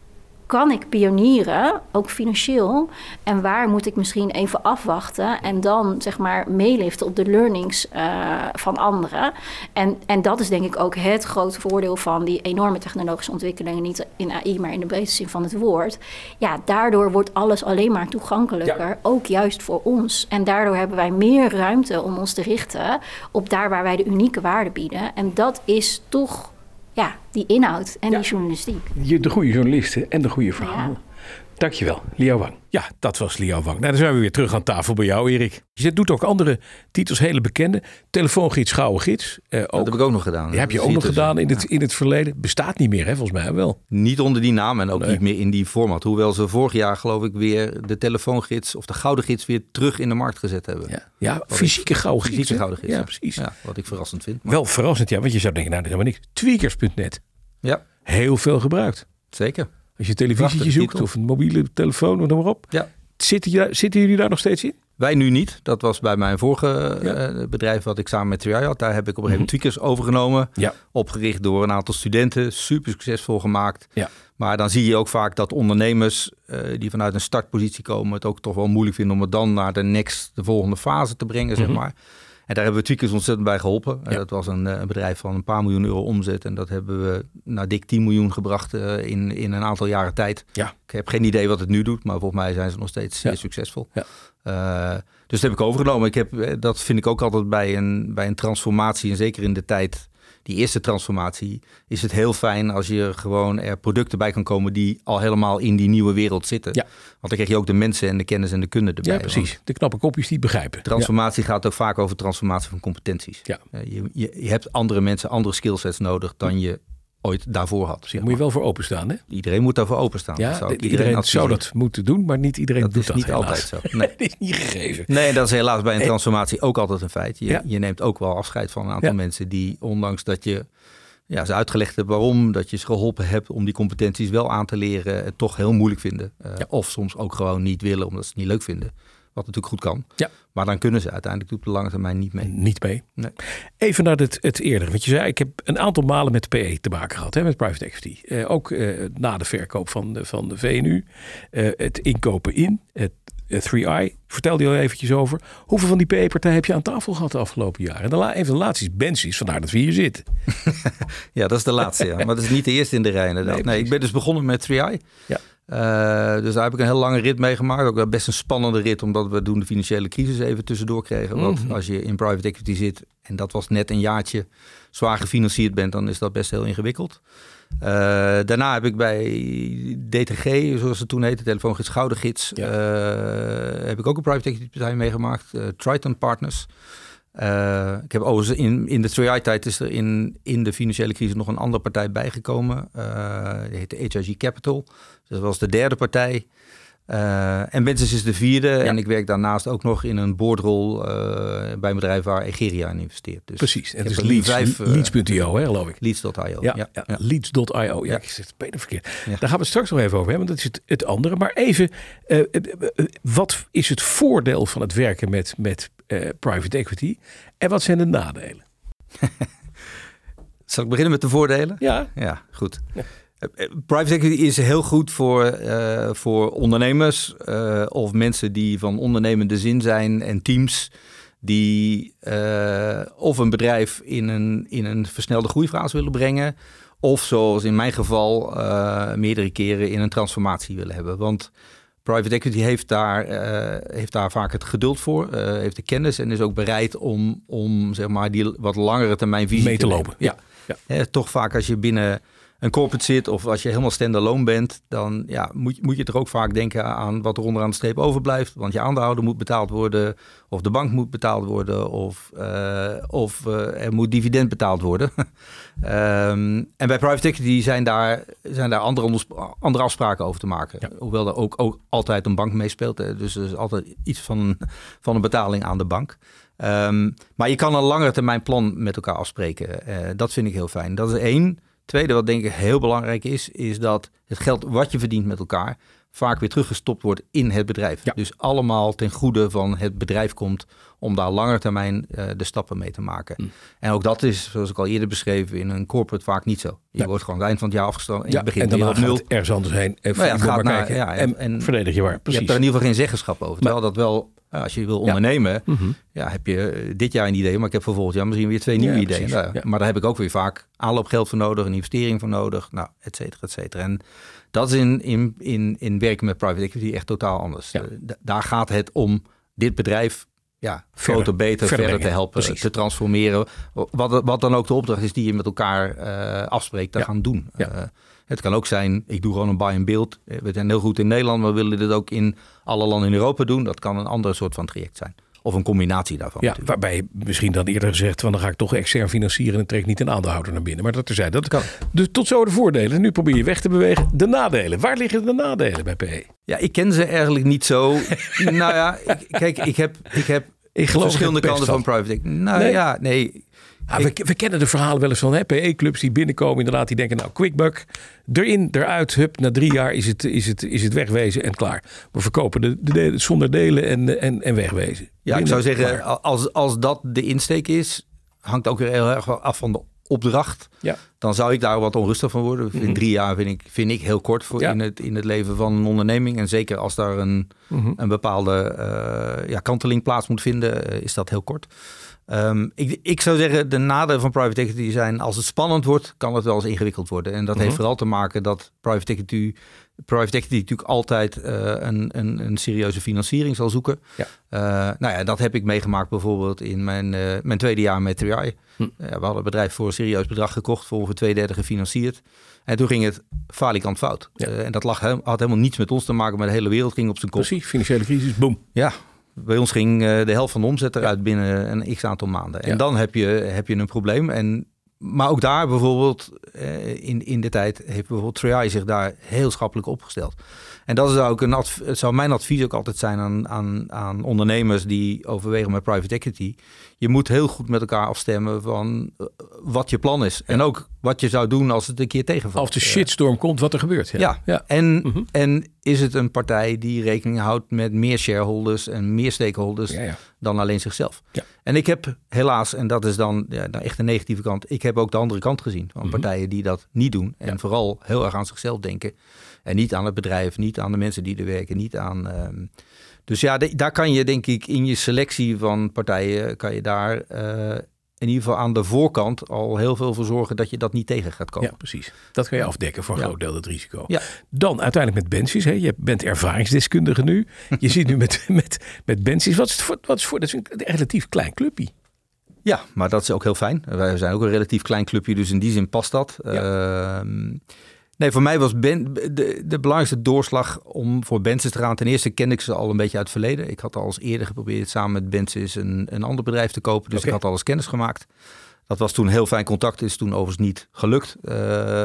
kan ik pionieren, ook financieel? En waar moet ik misschien even afwachten en dan zeg maar meeliften op de learnings uh, van anderen? En, en dat is denk ik ook het grote voordeel van die enorme technologische ontwikkelingen, niet in A I, maar in de breedste zin van het woord. Ja, daardoor wordt alles alleen maar toegankelijker, ja. ook juist voor ons. En daardoor hebben wij meer ruimte om ons te richten op daar waar wij de unieke waarde bieden. En dat is toch, ja, die inhoud en ja. die journalistiek. De goede journalisten en de goede verhalen. Ja. Dankjewel, Liao Wang. Ja, dat was Liao Wang. Nou, dan zijn we weer terug aan tafel bij jou, Erik. Je doet ook andere titels, hele bekende. Telefoongids, Gouden Gids. Uh, ook. Dat heb ik ook nog gedaan. Die heb je ook nog gedaan in, ja. het, in het verleden. Bestaat niet meer, hè, volgens mij wel. Niet onder die naam en ook nee. niet meer in die format. Hoewel ze vorig jaar, geloof ik, weer de telefoongids of de Gouden Gids weer terug in de markt gezet hebben. Ja, ja fysieke Gouden Gids. Fysieke Gouden Gids. Ja, precies. Ja, wat ik verrassend vind. Maar... Wel verrassend, ja. Want je zou denken, nou, dat is helemaal niks. Tweakers punt net. Ja. Heel veel gebruikt. Zeker. Als je televisietje zoekt titel. Of een mobiele telefoon, noem maar op. Ja. Zitten, zitten jullie daar nog steeds in? Wij nu niet. Dat was bij mijn vorige ja. uh, bedrijf wat ik samen met T R I had. Daar heb ik op een gegeven moment Tweakers overgenomen. Ja. Opgericht door een aantal studenten. Super succesvol gemaakt. Ja. Maar dan zie je ook vaak dat ondernemers uh, die vanuit een startpositie komen het ook toch wel moeilijk vinden om het dan naar de next, de volgende fase te brengen, mm-hmm. zeg maar. En daar hebben we Tweakers ontzettend bij geholpen. Ja. Dat was een, een bedrijf van een paar miljoen euro omzet. En dat hebben we naar dik tien miljoen gebracht uh, in, in een aantal jaren tijd. Ja. Ik heb geen idee wat het nu doet, maar volgens mij zijn ze nog steeds ja. zeer succesvol. Ja. Uh, dus dat heb ik overgenomen. Ik heb, dat vind ik ook altijd bij een, bij een transformatie, en zeker in de tijd die eerste transformatie is het heel fijn als je gewoon er producten bij kan komen die al helemaal in die nieuwe wereld zitten. Ja. Want dan krijg je ook de mensen en de kennis en de kunde erbij. Ja, precies. Want de knappe kopjes die het begrijpen. transformatie ja. gaat ook vaak over transformatie van competenties. Ja. Je, je, je hebt andere mensen, andere skillsets nodig dan je ooit daarvoor had. Daar moet je wel voor openstaan, hè? Iedereen moet daarvoor openstaan. Ja, dat zou iedereen, iedereen zou dat moeten doen, maar niet iedereen dat doet is dat niet helaas. altijd zo. Nee. Dat is niet gegeven. Nee, dat is helaas bij een transformatie ook altijd een feit. Je, Ja. je neemt ook wel afscheid van een aantal Ja. mensen die, ondanks dat je ja, ze uitgelegd hebt waarom, dat je ze geholpen hebt om die competenties wel aan te leren, het toch heel moeilijk vinden. Uh, Ja. Of soms ook gewoon niet willen, omdat ze het niet leuk vinden. Wat natuurlijk goed kan. Ja. Maar dan kunnen ze uiteindelijk op de lange termijn niet mee. Niet mee. Nee. Even naar het, het eerdere. Want je zei, ik heb een aantal malen met P E te maken gehad. Hè, met private equity. Uh, ook uh, na de verkoop van de, van de V N U. Uh, het inkopen in. Het uh, three I. Vertelde je al eventjes over. Hoeveel van die P E-partijen heb je aan tafel gehad de afgelopen jaren? En de la- een van de laatste is Bensis. Vandaar dat we hier zitten. Ja, dat is de laatste. Ja. Maar dat is niet de eerste in de rij inderdaad. Nee, nee, ik ben dus begonnen met three I. Ja. Uh, dus daar heb ik een heel lange rit meegemaakt. Ook wel best een spannende rit, omdat we toen de financiële crisis even tussendoor kregen. Want Mm-hmm. als je in private equity zit en dat was net een jaartje zwaar gefinancierd bent, dan is dat best heel ingewikkeld. Uh, daarna heb ik bij D T G, zoals het toen heette, telefoongids Goudengids, Ja. uh, heb ik ook een private equity partij meegemaakt, uh, Triton Partners. Uh, ik heb overigens in, in de three I-tijd is er in, in de financiële crisis nog een andere partij bijgekomen. Uh, die heette H I G Capital. Dus dat was de derde partij. Uh, en Bensis is de vierde. Ja. En ik werk daarnaast ook nog in een boardrol uh, bij een bedrijf waar Egeria in investeert. Dus Precies. En het is er Leads, vijf, uh, Leads punt i o, hè, geloof ik. Leads punt i o. Ja, Ja, ja, ja. Leads punt i o. Ja, Ja. ik zeg het bijna verkeerd. Ja. Daar gaan we het straks nog even over hebben, want dat is het, het andere. Maar even, uh, uh, uh, wat is het voordeel van het werken met, met uh, private equity? En wat zijn de nadelen? Zal ik beginnen met de voordelen? Ja. Ja, goed. Ja. Private equity is heel goed voor, uh, voor ondernemers uh, of mensen die van ondernemende zin zijn en teams die uh, of een bedrijf in een, in een versnelde groeifase willen brengen of zoals in mijn geval uh, meerdere keren in een transformatie willen hebben. Want private equity heeft daar, uh, heeft daar vaak het geduld voor, uh, heeft de kennis en is ook bereid om, om zeg maar, die wat langere termijn visie mee te, te lopen. Ja. Ja. He, toch vaak als je binnen een corporate zit of als je helemaal stand-alone bent, dan ja, moet, moet je er ook vaak denken aan wat er onderaan de streep overblijft. Want je aandeelhouder moet betaald worden, of de bank moet betaald worden, of, uh, of uh, er moet dividend betaald worden. um, en bij private equity zijn daar, zijn daar andere, andere afspraken over te maken. Ja. Hoewel er ook, ook altijd een bank meespeelt. Hè. Dus er is altijd iets van, van een betaling aan de bank. Um, maar je kan een langere termijn plan met elkaar afspreken. Uh, dat vind ik heel fijn. Dat is één. Tweede, wat denk ik heel belangrijk is, is dat het geld wat je verdient met elkaar vaak weer teruggestopt wordt in het bedrijf. Ja. Dus allemaal ten goede van het bedrijf komt om daar langer termijn uh, de stappen mee te maken. Mm. En ook dat is, zoals ik al eerder beschreven, in een corporate vaak niet zo. Je ja. wordt gewoon aan het eind van het jaar afgestaan en ja, je begint en daarna weer op nul. Gaat het ergens anders heen. En nou ja, het gaat naar, naar, ja, en, en, en verdedig je waar. Precies. Je hebt er in ieder geval geen zeggenschap over. Terwijl maar, dat wel, als je wil ondernemen, ja. Mm-hmm. ja, heb je dit jaar een idee, maar ik heb voor volgend jaar misschien weer twee nieuwe ja, ideeën. Nou, ja. Maar daar heb ik ook weer vaak aanloopgeld voor nodig, een investering voor nodig, nou, et cetera, et cetera. En dat is in, in, in, in werken met private equity echt totaal anders. Ja. Uh, d- daar gaat het om dit bedrijf ja, groter, beter, verder, verder te helpen, Precies. te transformeren. Wat, wat dan ook de opdracht is die je met elkaar uh, afspreekt te ja. gaan doen. Ja. Uh, het kan ook zijn, ik doe gewoon een buy and build. We zijn heel goed in Nederland, maar we willen dit ook in alle landen in Europa doen. Dat kan een andere soort van traject zijn. Of een combinatie daarvan. Ja, natuurlijk. Waarbij je misschien dan eerder gezegd, van dan ga ik toch extern financieren en trek niet een aandeelhouder naar binnen. Maar dat terzijde. Dat kan. Dus tot zo de voordelen. Nu probeer je weg te bewegen. De nadelen. Waar liggen de nadelen bij P E? Ja, ik ken ze eigenlijk niet zo. Nou ja, ik, kijk, ik heb, ik heb ik verschillende kanten van private equity. Nou nee. ja, nee. Ja, we, we kennen de verhalen wel eens van hè, P E-clubs die binnenkomen. Inderdaad, die denken nou quick buck. Erin, eruit. Hup, na drie jaar is het, is het, is het wegwezen en klaar. We verkopen de, de delen zonder delen en, en, en wegwezen. Ja, ik zou zeggen, als, als dat de insteek is, hangt ook weer heel erg af van de opdracht. Ja. Dan zou ik daar wat onrustig van worden. Mm-hmm. Drie jaar vind ik, vind ik heel kort voor ja. in, het, in het leven van een onderneming. En zeker als daar een, mm-hmm. een bepaalde uh, ja, kanteling plaats moet vinden, uh, is dat heel kort. Um, ik, ik zou zeggen, de nadelen van private equity zijn, als het spannend wordt, kan het wel eens ingewikkeld worden. En dat mm-hmm. heeft vooral te maken dat private equity private equity natuurlijk altijd uh, een, een, een serieuze financiering zal zoeken. Ja. Uh, nou ja, dat heb ik meegemaakt bijvoorbeeld in mijn, uh, mijn tweede jaar met drie i. Hm. Uh, we hadden het bedrijf voor een serieus bedrag gekocht, voor ongeveer twee derde gefinancierd. En toen ging het falikant fout. Ja. Uh, en dat lag, had helemaal niets met ons te maken, maar de hele wereld ging op zijn kop. Precies, financiële crisis, boom. Ja, bij ons ging uh, de helft van de omzet eruit ja. binnen een x aantal maanden. En ja. dan heb je, heb je een probleem. En Maar ook daar bijvoorbeeld, uh, in, in de tijd heeft bijvoorbeeld drie i zich daar heel schappelijk opgesteld. En dat is ook een adv- het zou mijn advies ook altijd zijn aan, aan, aan ondernemers die overwegen met private equity. Je moet heel goed met elkaar afstemmen van uh, wat je plan is. Ja. En ook wat je zou doen als het een keer tegenvalt. Als de shitstorm uh, komt, wat er gebeurt. Ja, ja. ja. En, mm-hmm. en is het een partij die rekening houdt met meer shareholders en meer stakeholders ja, ja. dan alleen zichzelf. Ja. En ik heb helaas, en dat is dan ja, nou echt een negatieve kant, ik heb ook de andere kant gezien van mm-hmm. partijen die dat niet doen. En ja. vooral heel erg aan zichzelf denken. En niet aan het bedrijf, niet aan de mensen die er werken, niet aan... Um, dus ja, de, daar kan je denk ik in je selectie van partijen, kan je daar uh, in ieder geval aan de voorkant al heel veel voor zorgen dat je dat niet tegen gaat komen. Ja, precies. Dat kan je afdekken voor een ja. groot deel, het risico. Ja. Dan uiteindelijk met Bensies. Hè. Je bent ervaringsdeskundige nu. Je zit nu met, met, met Bensies. Wat is het voor, wat is voor, dat is een relatief klein clubje. Ja, maar dat is ook heel fijn. Wij zijn ook een relatief klein clubje, dus in die zin past dat. Ja. Uh, Nee, voor mij was Ben, de, de belangrijkste doorslag om voor Bensis te gaan. Ten eerste kende ik ze al een beetje uit het verleden. Ik had al eens eerder geprobeerd samen met Bensis een, een ander bedrijf te kopen. Dus okay. ik had al eens kennis gemaakt. Dat was toen heel fijn contact. Is toen overigens niet gelukt. Uh,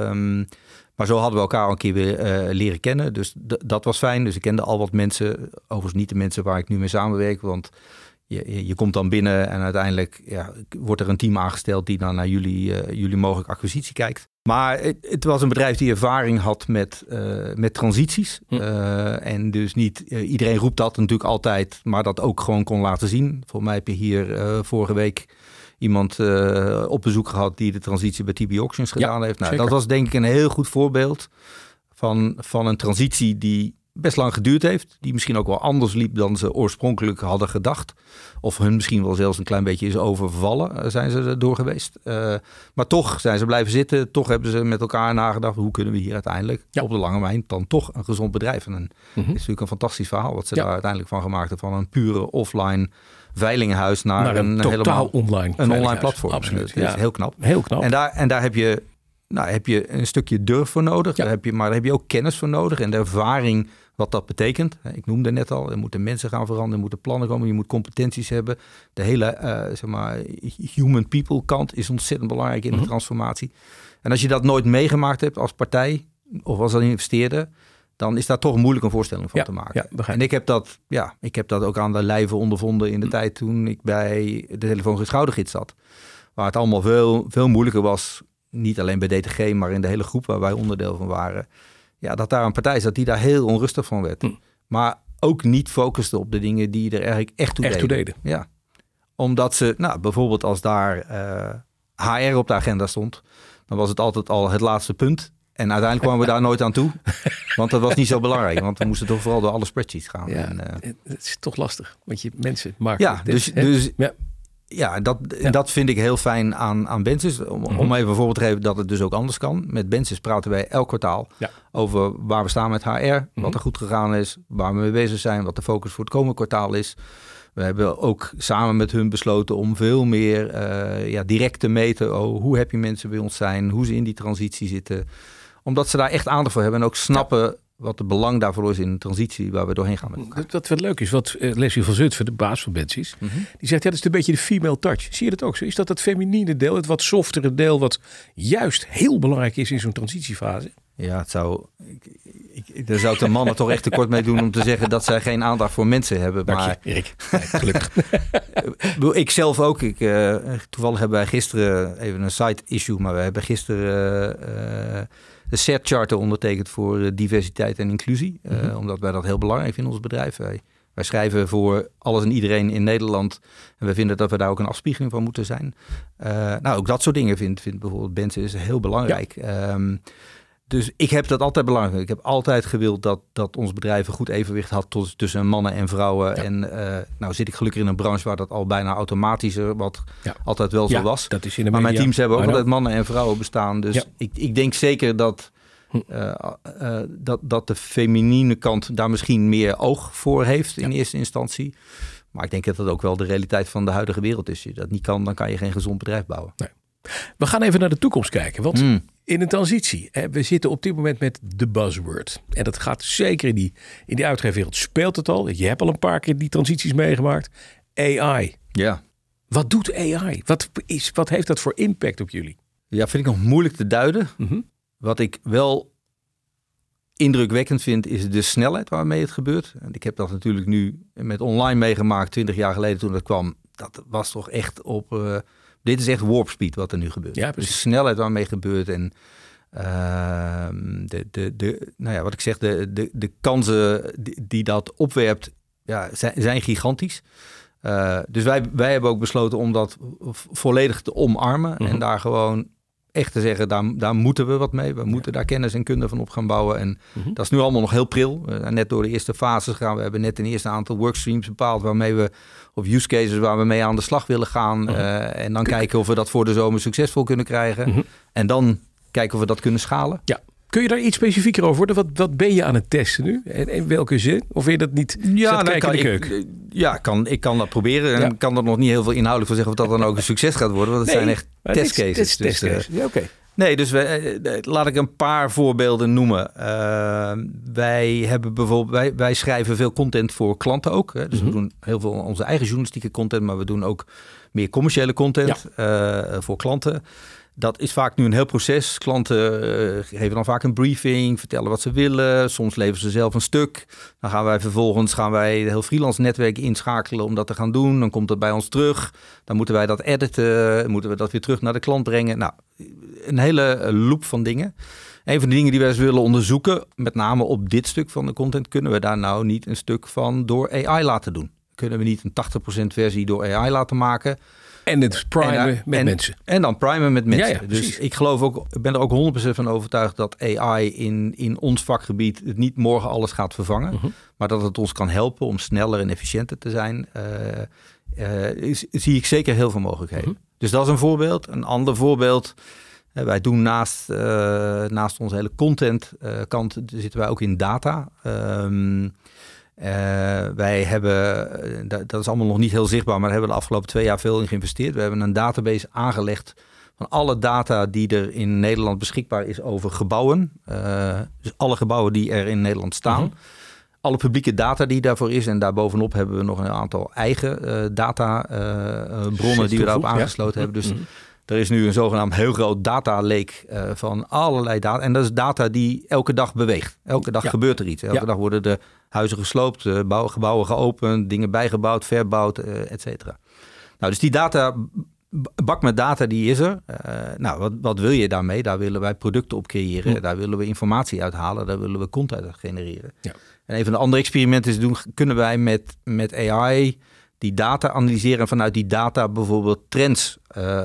maar zo hadden we elkaar al een keer weer uh, leren kennen. Dus d- dat was fijn. Dus ik kende al wat mensen. Overigens niet de mensen waar ik nu mee samenwerk. Want je, je, je komt dan binnen en uiteindelijk ja, wordt er een team aangesteld die dan naar jullie, uh, jullie mogelijke acquisitie kijkt. Maar het, het was een bedrijf die ervaring had met, uh, met transities. Hm. Uh, en dus niet, uh, iedereen roept dat natuurlijk altijd, maar dat ook gewoon kon laten zien. Volgens mij heb je hier uh, vorige week iemand uh, op bezoek gehad die de transitie bij T B Auctions gedaan ja, heeft. Nou, dat was denk ik een heel goed voorbeeld van, van een transitie die best lang geduurd heeft. Die misschien ook wel anders liep dan ze oorspronkelijk hadden gedacht. Of hun misschien wel zelfs een klein beetje is overvallen, zijn ze er door geweest. Uh, maar toch zijn ze blijven zitten. Toch hebben ze met elkaar nagedacht, hoe kunnen we hier uiteindelijk ja. op de lange termijn dan toch een gezond bedrijf. En het mm-hmm. is natuurlijk een fantastisch verhaal wat ze ja. daar uiteindelijk van gemaakt hebben. Van een pure offline veilinghuis naar, naar een, een totaal helemaal online een online platform. Absoluut. Dat is ja. heel knap. Heel knap. En daar, en daar heb je, nou, heb je een stukje durf voor nodig. Ja. Daar heb je, maar daar heb je ook kennis voor nodig en de ervaring wat dat betekent. Ik noemde net al, er moeten mensen gaan veranderen, er moeten plannen komen, je moet competenties hebben. De hele uh, zeg maar, human people kant is ontzettend belangrijk in mm-hmm. de transformatie. En als je dat nooit meegemaakt hebt als partij of als investeerder, dan is daar toch moeilijk een voorstelling van ja, te maken. Ja, en ik heb, dat, ja, ik heb dat ook aan de lijve ondervonden in de mm. tijd toen ik bij de telefoon schoudergids zat. Waar het allemaal veel, veel moeilijker was, niet alleen bij D T G, maar in de hele groep waar wij onderdeel van waren. Ja, dat daar een partij zat die daar heel onrustig van werd. Hm. Maar ook niet focuste op de dingen die er eigenlijk echt toe echt deden. Toe deden. Ja. Omdat ze, nou, bijvoorbeeld als daar uh, H R op de agenda stond, dan was het altijd al het laatste punt. En uiteindelijk kwamen we daar nooit aan toe. Want dat was niet zo belangrijk. Want we moesten toch vooral door alle spreadsheets gaan. Ja, en, uh, het is toch lastig. Want je mensen maken... Ja, dus... Dit, dus ja. Ja, dat, ja, dat vind ik heel fijn aan, aan Bensis. Om, mm-hmm. om even een voorbeeld te geven dat het dus ook anders kan. Met Bensis praten wij elk kwartaal ja. over waar we staan met H R. Mm-hmm. Wat er goed gegaan is, waar we mee bezig zijn. Wat de focus voor het komende kwartaal is. We hebben ook samen met hun besloten om veel meer uh, ja, direct te meten. Oh, hoe happy mensen bij ons zijn, hoe ze in die transitie zitten. Omdat ze daar echt aandacht voor hebben en ook snappen... Ja. wat het belang daarvoor is in de transitie waar we doorheen gaan met elkaar. Wat, wat leuk is, wat uh, Leslie van Zutphen, de baas van Bensies, mm-hmm. die zegt, ja, dat is een beetje de female touch. Zie je dat ook zo? Is dat het feminine deel, het wat softere deel, wat juist heel belangrijk is in zo'n transitiefase? Ja, het zou, ik, ik, daar zou ik de mannen toch echt tekort mee doen om te zeggen dat zij geen aandacht voor mensen hebben. Dank maar je, Erik. Nee, gelukkig. ik zelf ook. Ik, uh, toevallig hebben wij gisteren, even een side issue, maar we hebben gisteren... Uh, de S E R T-charter ondertekend voor diversiteit en inclusie. Mm-hmm. Uh, omdat wij dat heel belangrijk vinden in ons bedrijf. Wij, wij schrijven voor alles en iedereen in Nederland. En we vinden dat we daar ook een afspiegeling van moeten zijn. Uh, nou, ook dat soort dingen vindt vind bijvoorbeeld Bensis heel belangrijk. Ja. Um, dus ik heb dat altijd belangrijk. Ik heb altijd gewild dat, dat ons bedrijf een goed evenwicht had tot, tussen mannen en vrouwen. Ja. En uh, nou zit ik gelukkig in een branche waar dat al bijna automatischer, wat ja. altijd wel zo ja, was. Dat is in de maar media. mijn teams hebben ook altijd mannen en vrouwen bestaan. Dus ja. ik, ik denk zeker dat Uh, uh, dat, dat de feminine kant daar misschien meer oog voor heeft in ja. eerste instantie. Maar ik denk dat dat ook wel de realiteit van de huidige wereld is. Als je dat niet kan, dan kan je geen gezond bedrijf bouwen. Nee. We gaan even naar de toekomst kijken. Want mm. in een transitie, hè, we zitten op dit moment met de buzzword. En dat gaat zeker in die, in die uitgeefwereld speelt het al. Je hebt al een paar keer die transities meegemaakt. A I. Ja. Wat doet A I? Wat, is, wat heeft dat voor impact op jullie? Ja, vind ik nog moeilijk te duiden. Mm-hmm. Wat ik wel indrukwekkend vind, is de snelheid waarmee het gebeurt. En ik heb dat natuurlijk nu met online meegemaakt, twintig jaar geleden toen dat kwam. Dat was toch echt op... Uh, dit is echt warp speed wat er nu gebeurt. Ja, de snelheid waarmee gebeurt en uh, de, de, de, nou ja, wat ik zeg, de, de, de kansen die, die dat opwerpt, ja, zijn, zijn gigantisch. Uh, dus wij, wij hebben ook besloten om dat volledig te omarmen mm-hmm. en daar gewoon echt te zeggen, daar, daar moeten we wat mee. We moeten ja. daar kennis en kunde van op gaan bouwen. En mm-hmm. dat is nu allemaal nog heel pril. Uh, net door de eerste fases gaan. We hebben net een eerste aantal workstreams bepaald waarmee we, of use cases waar we mee aan de slag willen gaan. Mm-hmm. Uh, en dan Kijk. kijken of we dat voor de zomer succesvol kunnen krijgen. Mm-hmm. En dan kijken of we dat kunnen schalen. Ja. Kun je daar iets specifieker over worden? Wat, wat ben je aan het testen nu? En in welke zin? Of wil je dat niet ja, kijken kan in de ik, keuken? Ja, kan, ik kan dat proberen. En ja. kan er nog niet heel veel inhoudelijk voor zeggen of dat dan ook een succes gaat worden. Want het nee, zijn echt testcases. Dit is testcases. Dus, uh, ja, oké. Okay. Nee, dus we, uh, laat ik een paar voorbeelden noemen. Uh, wij hebben bijvoorbeeld, wij, wij schrijven veel content voor klanten ook. Hè. Dus mm-hmm. we doen heel veel onze eigen journalistieke content, maar we doen ook meer commerciële content ja. uh, voor klanten. Dat is vaak nu een heel proces. Klanten uh, geven dan vaak een briefing, vertellen wat ze willen. Soms leveren ze zelf een stuk. Dan gaan wij vervolgens gaan wij een heel freelance netwerk inschakelen om dat te gaan doen. Dan komt dat bij ons terug. Dan moeten wij dat editen. Moeten we dat weer terug naar de klant brengen. Nou, een hele loop van dingen. Een van de dingen die wij eens willen onderzoeken, met name op dit stuk van de content, kunnen we daar nou niet een stuk van door A I laten doen? Kunnen we niet een tachtig procent versie door A I laten maken? En het primen en, uh, met en, mensen. En dan primen met mensen. Ja, ja, dus ik geloof ook, ik ben er ook honderd procent van overtuigd dat A I in, in ons vakgebied het niet morgen alles gaat vervangen. Uh-huh. Maar dat het ons kan helpen om sneller en efficiënter te zijn. Uh, uh, is, zie ik zeker heel veel mogelijkheden. Uh-huh. Dus dat is een voorbeeld. Een ander voorbeeld. Uh, wij doen naast, uh, naast onze hele content uh, kant zitten wij ook in data. Um, Uh, wij hebben, dat is allemaal nog niet heel zichtbaar, maar daar hebben we de afgelopen twee jaar veel in geïnvesteerd. We hebben een database aangelegd van alle data die er in Nederland beschikbaar is over gebouwen. Uh, dus alle gebouwen die er in Nederland staan. Mm-hmm. Alle publieke data die daarvoor is. En daarbovenop hebben we nog een aantal eigen uh, databronnen uh, die we daarop aangesloten ja. hebben. Dus mm-hmm. er is nu een zogenaamd heel groot data lake uh, van allerlei data. En dat is data die elke dag beweegt. Elke dag ja. gebeurt er iets. Elke ja. dag worden de huizen gesloopt, uh, bouw, gebouwen geopend, dingen bijgebouwd, verbouwd, uh, et cetera. Nou, dus die data, bak met data, die is er. Uh, nou, wat, wat wil je daarmee? Daar willen wij producten op creëren. Ja. Daar willen we informatie uithalen. Daar willen we content uit genereren. Ja. En een van de andere experimenten is doen, kunnen wij met, met A I die data analyseren en vanuit die data bijvoorbeeld trends uh, uh,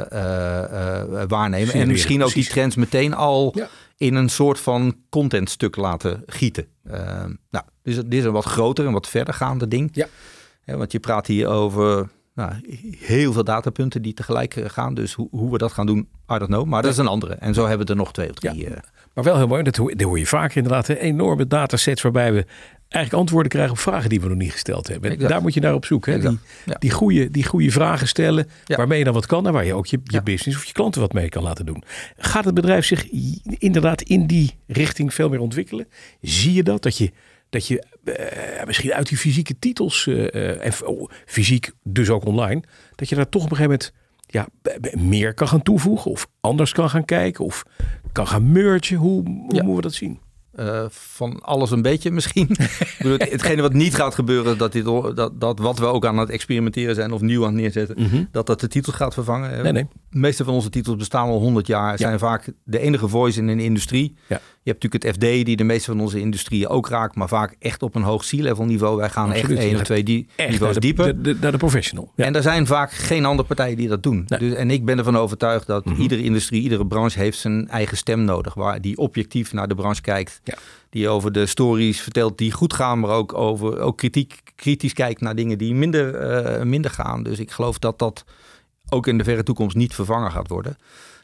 uh, waarnemen. Serieus, en misschien ook precies. die trends meteen al ja. in een soort van contentstuk laten gieten. Uh, nou, dus dit is een wat groter en wat verder gaande ding. Ja. Ja, want je praat hier over nou, heel veel datapunten die tegelijk gaan. Dus hoe, hoe we dat gaan doen, I don't know. Maar dat ja. is een andere. En zo hebben we er nog twee of drie. Ja. Uh, maar wel heel mooi, dat hoor, dat hoor je vaker inderdaad. Hè? Enorme datasets waarbij we eigenlijk antwoorden krijgen op vragen die we nog niet gesteld hebben. Exact. Daar moet je naar op zoek. Hè? Die, ja. die, goede, die goede vragen stellen, ja. waarmee je dan wat kan en waar je ook je, je ja. business of je klanten wat mee kan laten doen. Gaat het bedrijf zich inderdaad in die richting veel meer ontwikkelen? Zie je dat? Dat je, dat je uh, misschien uit die fysieke titels, uh, en oh, fysiek dus ook online, dat je daar toch op een gegeven moment ja, meer kan gaan toevoegen of anders kan gaan kijken of kan gaan mergen. Hoe, hoe ja. moeten we dat zien? Uh, van alles een beetje misschien. Ik bedoel, hetgene wat niet gaat gebeuren, dat, dit, dat, dat wat we ook aan het experimenteren zijn of nieuw aan het neerzetten, mm-hmm. dat dat de titels gaat vervangen. Nee, nee. De meeste van onze titels bestaan al honderd jaar. Ja. Zijn vaak de enige voice in een industrie. Ja. Je hebt natuurlijk het F D die de meeste van onze industrieën ook raakt, maar vaak echt op een hoog C-level niveau. Wij gaan Absoluut. echt één of twee die, niveaus naar de, dieper. De, de, naar de professional. Ja. En er zijn vaak geen andere partijen die dat doen. Nee. Dus, en ik ben ervan overtuigd dat mm-hmm. iedere industrie, iedere branche heeft zijn eigen stem nodig, waar die objectief naar de branche kijkt. Ja. Die over de stories vertelt die goed gaan, maar ook over ook kritiek, kritisch kijkt naar dingen die minder, uh, minder gaan. Dus ik geloof dat dat ook in de verre toekomst niet vervangen gaat worden.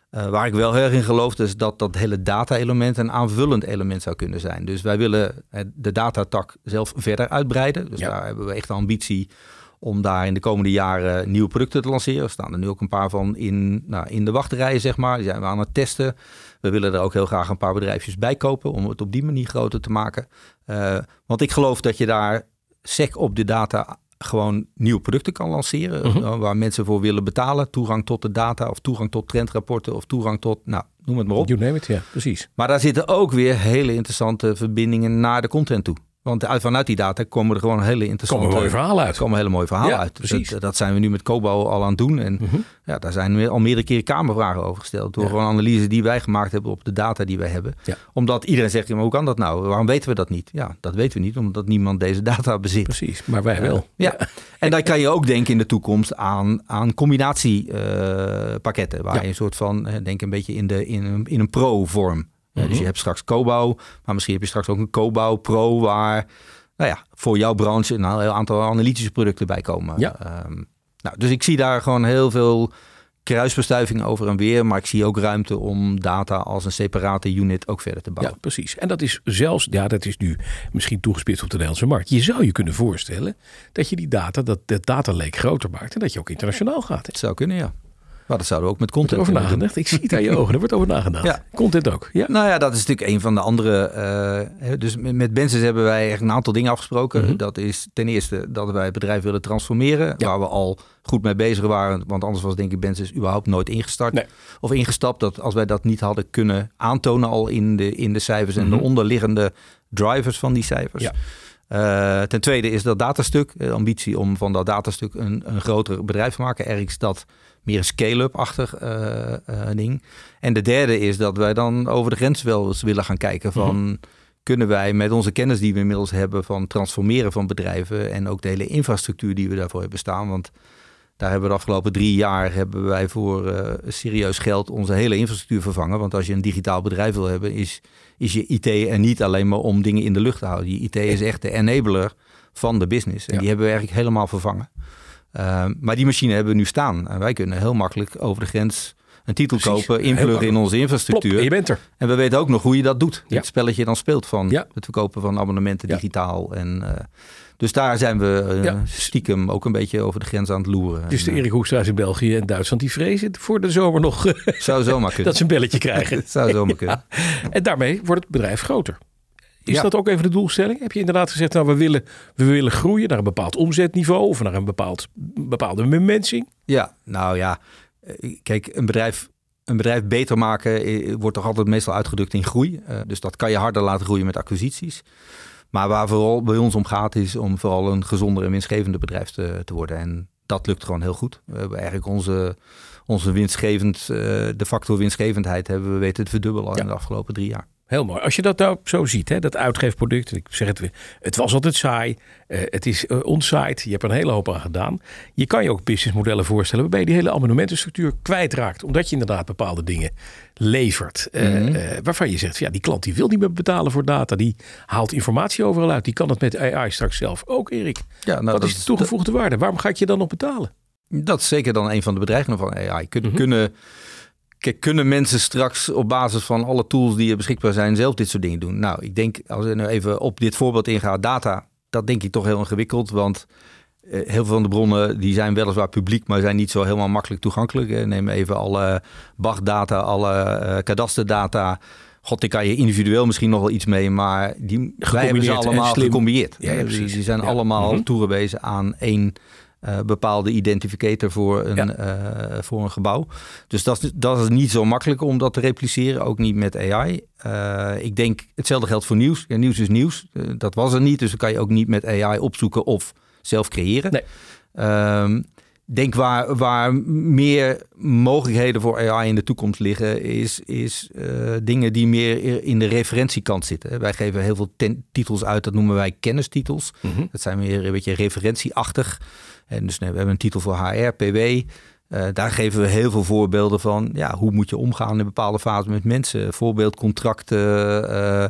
Uh, waar ik wel heel erg in geloof is dat dat hele data-element een aanvullend element zou kunnen zijn. Dus wij willen de datatak zelf verder uitbreiden. Dus ja. daar hebben we echt de ambitie om daar in de komende jaren nieuwe producten te lanceren. Er staan er nu ook een paar van in, nou, in de wachtrijen, zeg maar. Die zijn we aan het testen. We willen er ook heel graag een paar bedrijfjes bij kopen om het op die manier groter te maken. Uh, want ik geloof dat je daar sec op de data gewoon nieuwe producten kan lanceren. Uh-huh. Waar mensen voor willen betalen. Toegang tot de data of toegang tot trendrapporten of toegang tot, nou, noem het maar op. You name it, ja, precies. Maar daar zitten ook weer hele interessante verbindingen naar de content toe. Want uit, vanuit die data komen er gewoon hele interessante... Komen mooie verhalen uit. Komen hele mooie verhalen ja, uit. Precies. Dat, dat zijn we nu met Kobo al aan het doen. En uh-huh. ja, daar zijn we al meerdere keren kamervragen over gesteld. Door ja. gewoon analyse die wij gemaakt hebben op de data die wij hebben. Ja. Omdat iedereen zegt, maar hoe kan dat nou? Waarom weten we dat niet? Ja, dat weten we niet, omdat niemand deze data bezit. Precies, maar wij wel. Uh, ja. ja. En dan kan je ook denken in de toekomst aan, aan combinatiepakketten. Uh, waar ja. je een soort van, denk een beetje in, de, in, een, in een pro-vorm. Uh, uh-huh. Dus je hebt straks Kobo, maar misschien heb je straks ook een Kobo Pro waar... Nou ja, voor jouw branche een heel aantal analytische producten bij komen. Ja. Um, nou, dus ik zie daar gewoon heel veel kruisbestuivingen over en weer. Maar ik zie ook ruimte om data als een separate unit ook verder te bouwen. Ja, precies. En dat is zelfs, ja, dat is nu misschien toegespitst op de Nederlandse markt. Je zou je kunnen voorstellen dat je die data, dat de data lake groter maakt en dat je ook internationaal gaat. Hè? Het zou kunnen, ja. Maar dat zouden we ook met content over nagedacht. Ik zie het aan je ogen. Er wordt over nagedacht. Ja. Content ook. Ja. Nou ja, dat is natuurlijk een van de andere. Uh, dus met Bensis hebben wij echt een aantal dingen afgesproken. Mm-hmm. Dat is ten eerste dat wij het bedrijf willen transformeren. Ja. Waar we al goed mee bezig waren. Want anders was denk ik Bensis überhaupt nooit ingestart. Nee. Of ingestapt. Dat als wij dat niet hadden kunnen aantonen al in de, in de cijfers. Mm-hmm. En de onderliggende drivers van die cijfers. Ja. Uh, ten tweede is dat datastuk. De ambitie om van dat datastuk een, een groter bedrijf te maken. Ergens dat meer een scale-up-achtig uh, uh, ding. En de derde is dat wij dan over de grens wel eens willen gaan kijken van... Mm-hmm. Kunnen wij met onze kennis die we inmiddels hebben van transformeren van bedrijven... en ook de hele infrastructuur die we daarvoor hebben staan. Want daar hebben we de afgelopen drie jaar hebben wij voor uh, serieus geld onze hele infrastructuur vervangen. Want als je een digitaal bedrijf wil hebben, is, is je I T er niet alleen maar om dingen in de lucht te houden. Je I T is echt de enabler van de business. En ja. die hebben we eigenlijk helemaal vervangen. Uh, maar die machine hebben we nu staan. En wij kunnen heel makkelijk over de grens een titel Precies. kopen, inpluggen in onze infrastructuur. Plop, je bent er. En we weten ook nog hoe je dat doet. Ja. Het spelletje dan speelt van ja. het verkopen van abonnementen ja. digitaal. En, uh, dus daar zijn we uh, ja. stiekem ook een beetje over de grens aan het loeren. Dus de en, Erik Hoekstra in België en Duitsland die vrezen voor de zomer nog zou zomaar kunnen. dat ze een belletje krijgen. Het zou zomaar kunnen. Ja. En daarmee wordt het bedrijf groter. Is ja. dat ook even de doelstelling? Heb je inderdaad gezegd, nou we willen, we willen groeien naar een bepaald omzetniveau of naar een bepaald, bepaalde bemensing? Ja, nou ja. Kijk, een bedrijf, een bedrijf beter maken wordt toch altijd meestal uitgedrukt in groei. Uh, dus dat kan je harder laten groeien met acquisities. Maar waar vooral bij ons om gaat is om vooral een gezonder en winstgevender bedrijf te, te worden. En dat lukt gewoon heel goed. We hebben eigenlijk onze, onze winstgevend, uh, de factor winstgevendheid hebben we weten te verdubbelen ja. in de afgelopen drie jaar. Heel mooi. Als je dat nou zo ziet, hè, dat uitgeefproduct. Ik zeg het weer, het was altijd saai. Uh, het is uh, onsite. Je hebt er een hele hoop aan gedaan. Je kan je ook businessmodellen voorstellen waarbij je die hele abonnementenstructuur kwijtraakt. Omdat je inderdaad bepaalde dingen levert. Uh, mm-hmm. uh, waarvan je zegt, ja, die klant die wil niet meer betalen voor data. Die haalt informatie overal uit. Die kan het met A I straks zelf ook, Erik. Ja, nou, Wat is de toegevoegde dat... waarde? Waarom ga ik je dan nog betalen? Dat is zeker dan een van de bedreigingen van A I. Kunnen... Mm-hmm. kunnen... Kijk, kunnen mensen straks op basis van alle tools die er beschikbaar zijn zelf dit soort dingen doen? Nou, ik denk, als we nu even op dit voorbeeld ingaan, data, dat denk ik toch heel ingewikkeld. Want uh, heel veel van de bronnen die zijn weliswaar publiek, maar zijn niet zo helemaal makkelijk toegankelijk. Uh, neem even alle B A G-data, alle uh, kadasterdata. God, die kan je individueel misschien nog wel iets mee, maar die, wij hebben ze allemaal gecombineerd. Ja, ja, die, die zijn ja. allemaal mm-hmm. toegewezen aan één Uh, bepaalde identificator voor een, ja. uh, voor een gebouw. Dus dat is, dat is niet zo makkelijk om dat te repliceren. Ook niet met A I. Uh, ik denk, hetzelfde geldt voor nieuws. Ja, nieuws is nieuws. Uh, dat was er niet. Dus dan kan je ook niet met A I opzoeken of zelf creëren. Nee. Um, denk waar, waar meer mogelijkheden voor A I in de toekomst liggen, is, is uh, dingen die meer in de referentiekant zitten. Wij geven heel veel ten- titels uit, dat noemen wij kennistitels. Mm-hmm. Dat zijn meer een beetje referentieachtig. En dus nee, we hebben een titel voor H R, P W. Uh, daar geven we heel veel voorbeelden van. Ja, hoe moet je omgaan in bepaalde fasen met mensen? Voorbeeldcontracten, uh,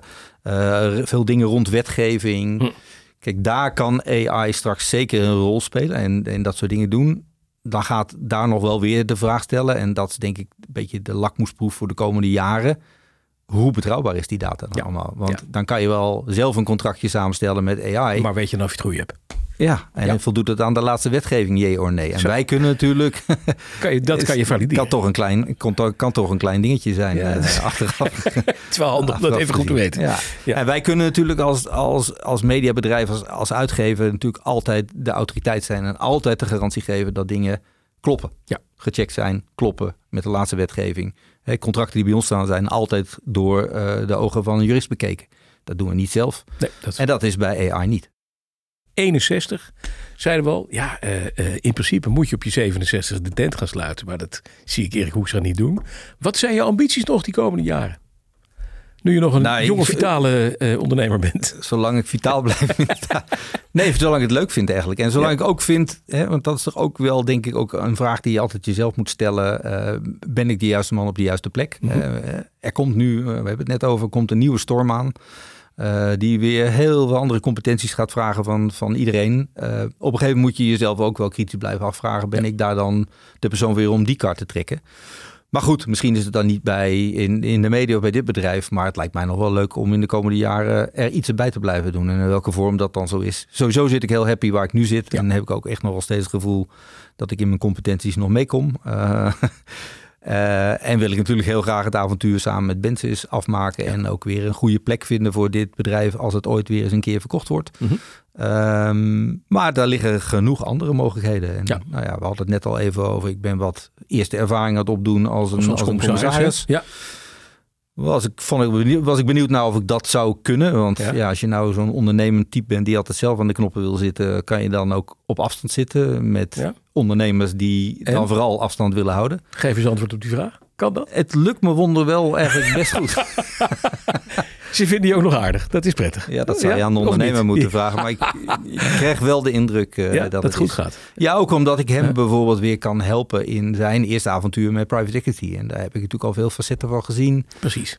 uh, veel dingen rond wetgeving. Hm. Kijk, daar kan A I straks zeker een rol spelen en, en dat soort dingen doen. dan gaat daar nog wel weer de vraag stellen. En dat is denk ik een beetje de lakmoesproef voor de komende jaren. Hoe betrouwbaar is die data dan ja. allemaal? Want ja. dan kan je wel zelf een contractje samenstellen met A I. Maar weet je nou of je het goede hebt? Ja, en ja. voldoet het aan de laatste wetgeving, jee of nee? En Zo. wij kunnen natuurlijk... Kan je, dat kan je valideren. Kan toch een klein, kan, kan toch een klein dingetje zijn ja, uh, achteraf. Het is wel handig om dat even goed te weten. Ja. Ja. En wij kunnen natuurlijk als, als, als mediabedrijf, als, als uitgever... natuurlijk altijd de autoriteit zijn... en altijd de garantie geven dat dingen kloppen. Ja. Gecheckt zijn, kloppen met de laatste wetgeving. Hey, contracten die bij ons staan zijn altijd door uh, de ogen van een jurist bekeken. Dat doen we niet zelf. Nee, dat... En dat is bij A I niet. eenenzestig zeiden we al, ja, uh, uh, in principe moet je op je zevenenzestig de tent gaan sluiten. Maar dat zie ik Erik Hoekstra niet doen. Wat zijn je ambities nog die komende jaren? Nu je nog een nou, jonge, vitale uh, ondernemer bent. Zolang ik vitaal blijf. Nee, zolang ik het leuk vind eigenlijk. En zolang ja. ik ook vind, hè, want dat is toch ook wel denk ik ook een vraag die je altijd jezelf moet stellen. Uh, ben ik de juiste man op de juiste plek? Mm-hmm. Uh, er komt nu, uh, we hebben het net over, komt een nieuwe storm aan. Uh, die weer heel veel andere competenties gaat vragen van, van iedereen. Uh, op een gegeven moment moet je jezelf ook wel kritisch blijven afvragen. Ben ja. ik daar dan de persoon weer om die kar te trekken? Maar goed, misschien is het dan niet bij in, in de media of bij dit bedrijf. Maar het lijkt mij nog wel leuk om in de komende jaren er iets bij te blijven doen. En in welke vorm dat dan zo is. Sowieso zit ik heel happy waar ik nu zit. Ja. En heb ik ook echt nog wel steeds het gevoel dat ik in mijn competenties nog meekom. Uh, Uh, en wil ik natuurlijk heel graag het avontuur samen met Bensis afmaken. Ja. En ook weer een goede plek vinden voor dit bedrijf als het ooit weer eens een keer verkocht wordt. Mm-hmm. Um, maar daar liggen genoeg andere mogelijkheden. En, ja. Nou ja, we hadden het net al even over. Ik ben wat eerste ervaring aan het opdoen als een, als als een commissaris. Ja. Was ik, vond ik benieuwd, was ik benieuwd naar of ik dat zou kunnen. Want ja. Ja, als je nou zo'n ondernemend type bent die altijd zelf aan de knoppen wil zitten, kan je dan ook op afstand zitten met ja. ondernemers die en? dan vooral afstand willen houden. Geef eens antwoord op die vraag. Kan dat? Het lukt me wonder wel eigenlijk best goed. Ze vinden je ook nog aardig. Dat is prettig. Ja, dat zou je ja, aan de ondernemer moeten ja. vragen. Maar ik, ik krijg wel de indruk uh, ja, dat, dat het goed is. gaat. Ja, ook omdat ik hem ja. bijvoorbeeld weer kan helpen in zijn eerste avontuur met private equity. En daar heb ik natuurlijk al veel facetten van gezien. Precies.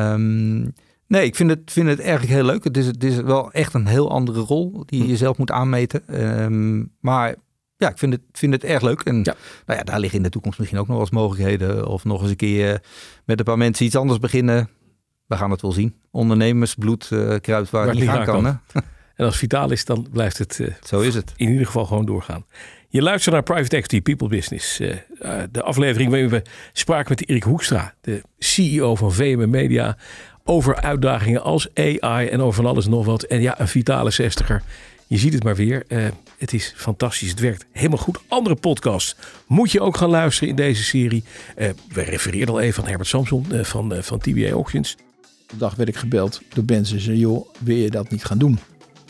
Um, nee, ik vind het, vind het eigenlijk heel leuk. Het is, het is wel echt een heel andere rol die je hm. jezelf moet aanmeten. Um, maar... Ja, ik vind het, vind het erg leuk. En ja. Nou ja, daar liggen in de toekomst misschien ook nog wel eens mogelijkheden. Of nog eens een keer met een paar mensen iets anders beginnen. We gaan het wel zien. Ondernemersbloed uh, kruipt waar, waar het niet gaan kan. kan. En als vitaal is, dan blijft het, uh, Zo is het in ieder geval gewoon doorgaan. Je luistert naar Private Equity People Business. Uh, uh, de aflevering waarin we spraken met Erik Hoekstra, de C E O van V M M Media. Over uitdagingen als A I en over van alles en nog wat. En ja, een vitale zestiger. Je ziet het maar weer. Uh, het is fantastisch. Het werkt helemaal goed. Andere podcasts moet je ook gaan luisteren in deze serie. Uh, we refereerden al even aan Herbert Samson uh, van, uh, van T B A Auctions. Op de dag werd ik gebeld door mensen en zei, joh, wil je dat niet gaan doen?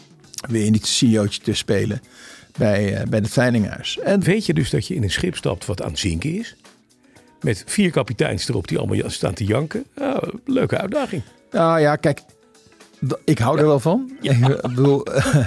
Wil je niet een C E O'tje te spelen bij, uh, bij het Veilinghuis? En weet je dus dat je in een schip stapt wat aan het zinken is? Met vier kapiteins erop die allemaal staan te janken. Oh, leuke uitdaging. Nou ja, kijk... Ik hou er wel van. Ja. Ik, bedoel,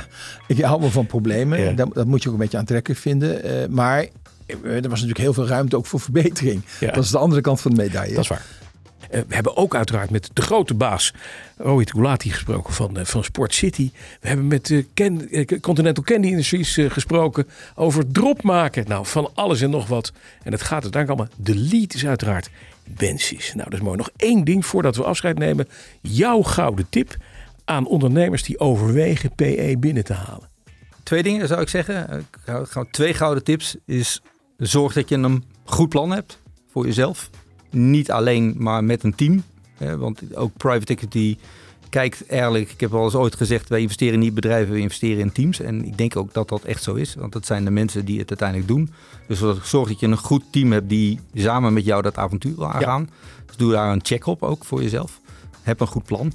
ik hou me van problemen. Ja. Dat, dat moet je ook een beetje aantrekkelijk vinden. Uh, maar er was natuurlijk heel veel ruimte ook voor verbetering. Ja. Dat is de andere kant van de medaille. Dat is waar. Uh, we hebben ook uiteraard met de grote baas Rohit Gulati gesproken van, uh, van Sport City. We hebben met uh, Ken, uh, Continental Candy Industries uh, gesproken over drop maken. Nou, van alles en nog wat. En het gaat uiteindelijk allemaal. De lead is uiteraard Bensis. Nou, dat is mooi. Nog één ding voordat we afscheid nemen. Jouw gouden tip aan ondernemers die overwegen P E binnen te halen. Twee dingen zou ik zeggen. Twee gouden tips is zorg dat je een goed plan hebt voor jezelf. Niet alleen, maar met een team. Want ook private equity kijkt eigenlijk, ik heb al eens ooit gezegd, wij investeren niet in bedrijven, we investeren in teams. En ik denk ook dat dat echt zo is. Want dat zijn de mensen die het uiteindelijk doen. Dus zorg dat je een goed team hebt die samen met jou dat avontuur wil aangaan. Ja. Dus doe daar een check op ook voor jezelf. Heb een goed plan.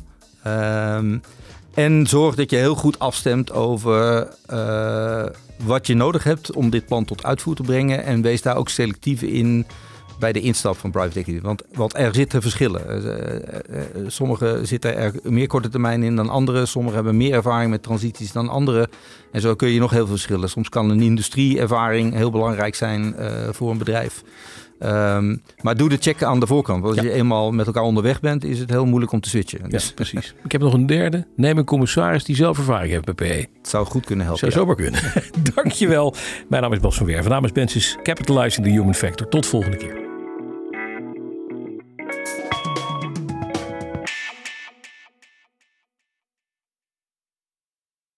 Um, en zorg dat je heel goed afstemt over uh, wat je nodig hebt om dit plan tot uitvoer te brengen. En wees daar ook selectief in bij de instap van private equity. Want, want er zitten verschillen. Uh, uh, uh, sommigen zitten er meer korte termijn in dan anderen. Sommigen hebben meer ervaring met transities dan anderen. En zo kun je nog heel veel verschillen. Soms kan een industrieervaring heel belangrijk zijn uh, voor een bedrijf. Um, maar doe de check aan de voorkant. Want als ja. je eenmaal met elkaar onderweg bent, is het heel moeilijk om te switchen. Ja, dus, precies. Ik heb nog een derde. Neem een commissaris die zelf ervaring heeft bij P E. Het zou goed kunnen helpen. Zou ja. zomaar kunnen. Dankjewel. Mijn naam is Bas van Werven. Namens Bensis Capitalizing the Human Factor. Tot volgende keer.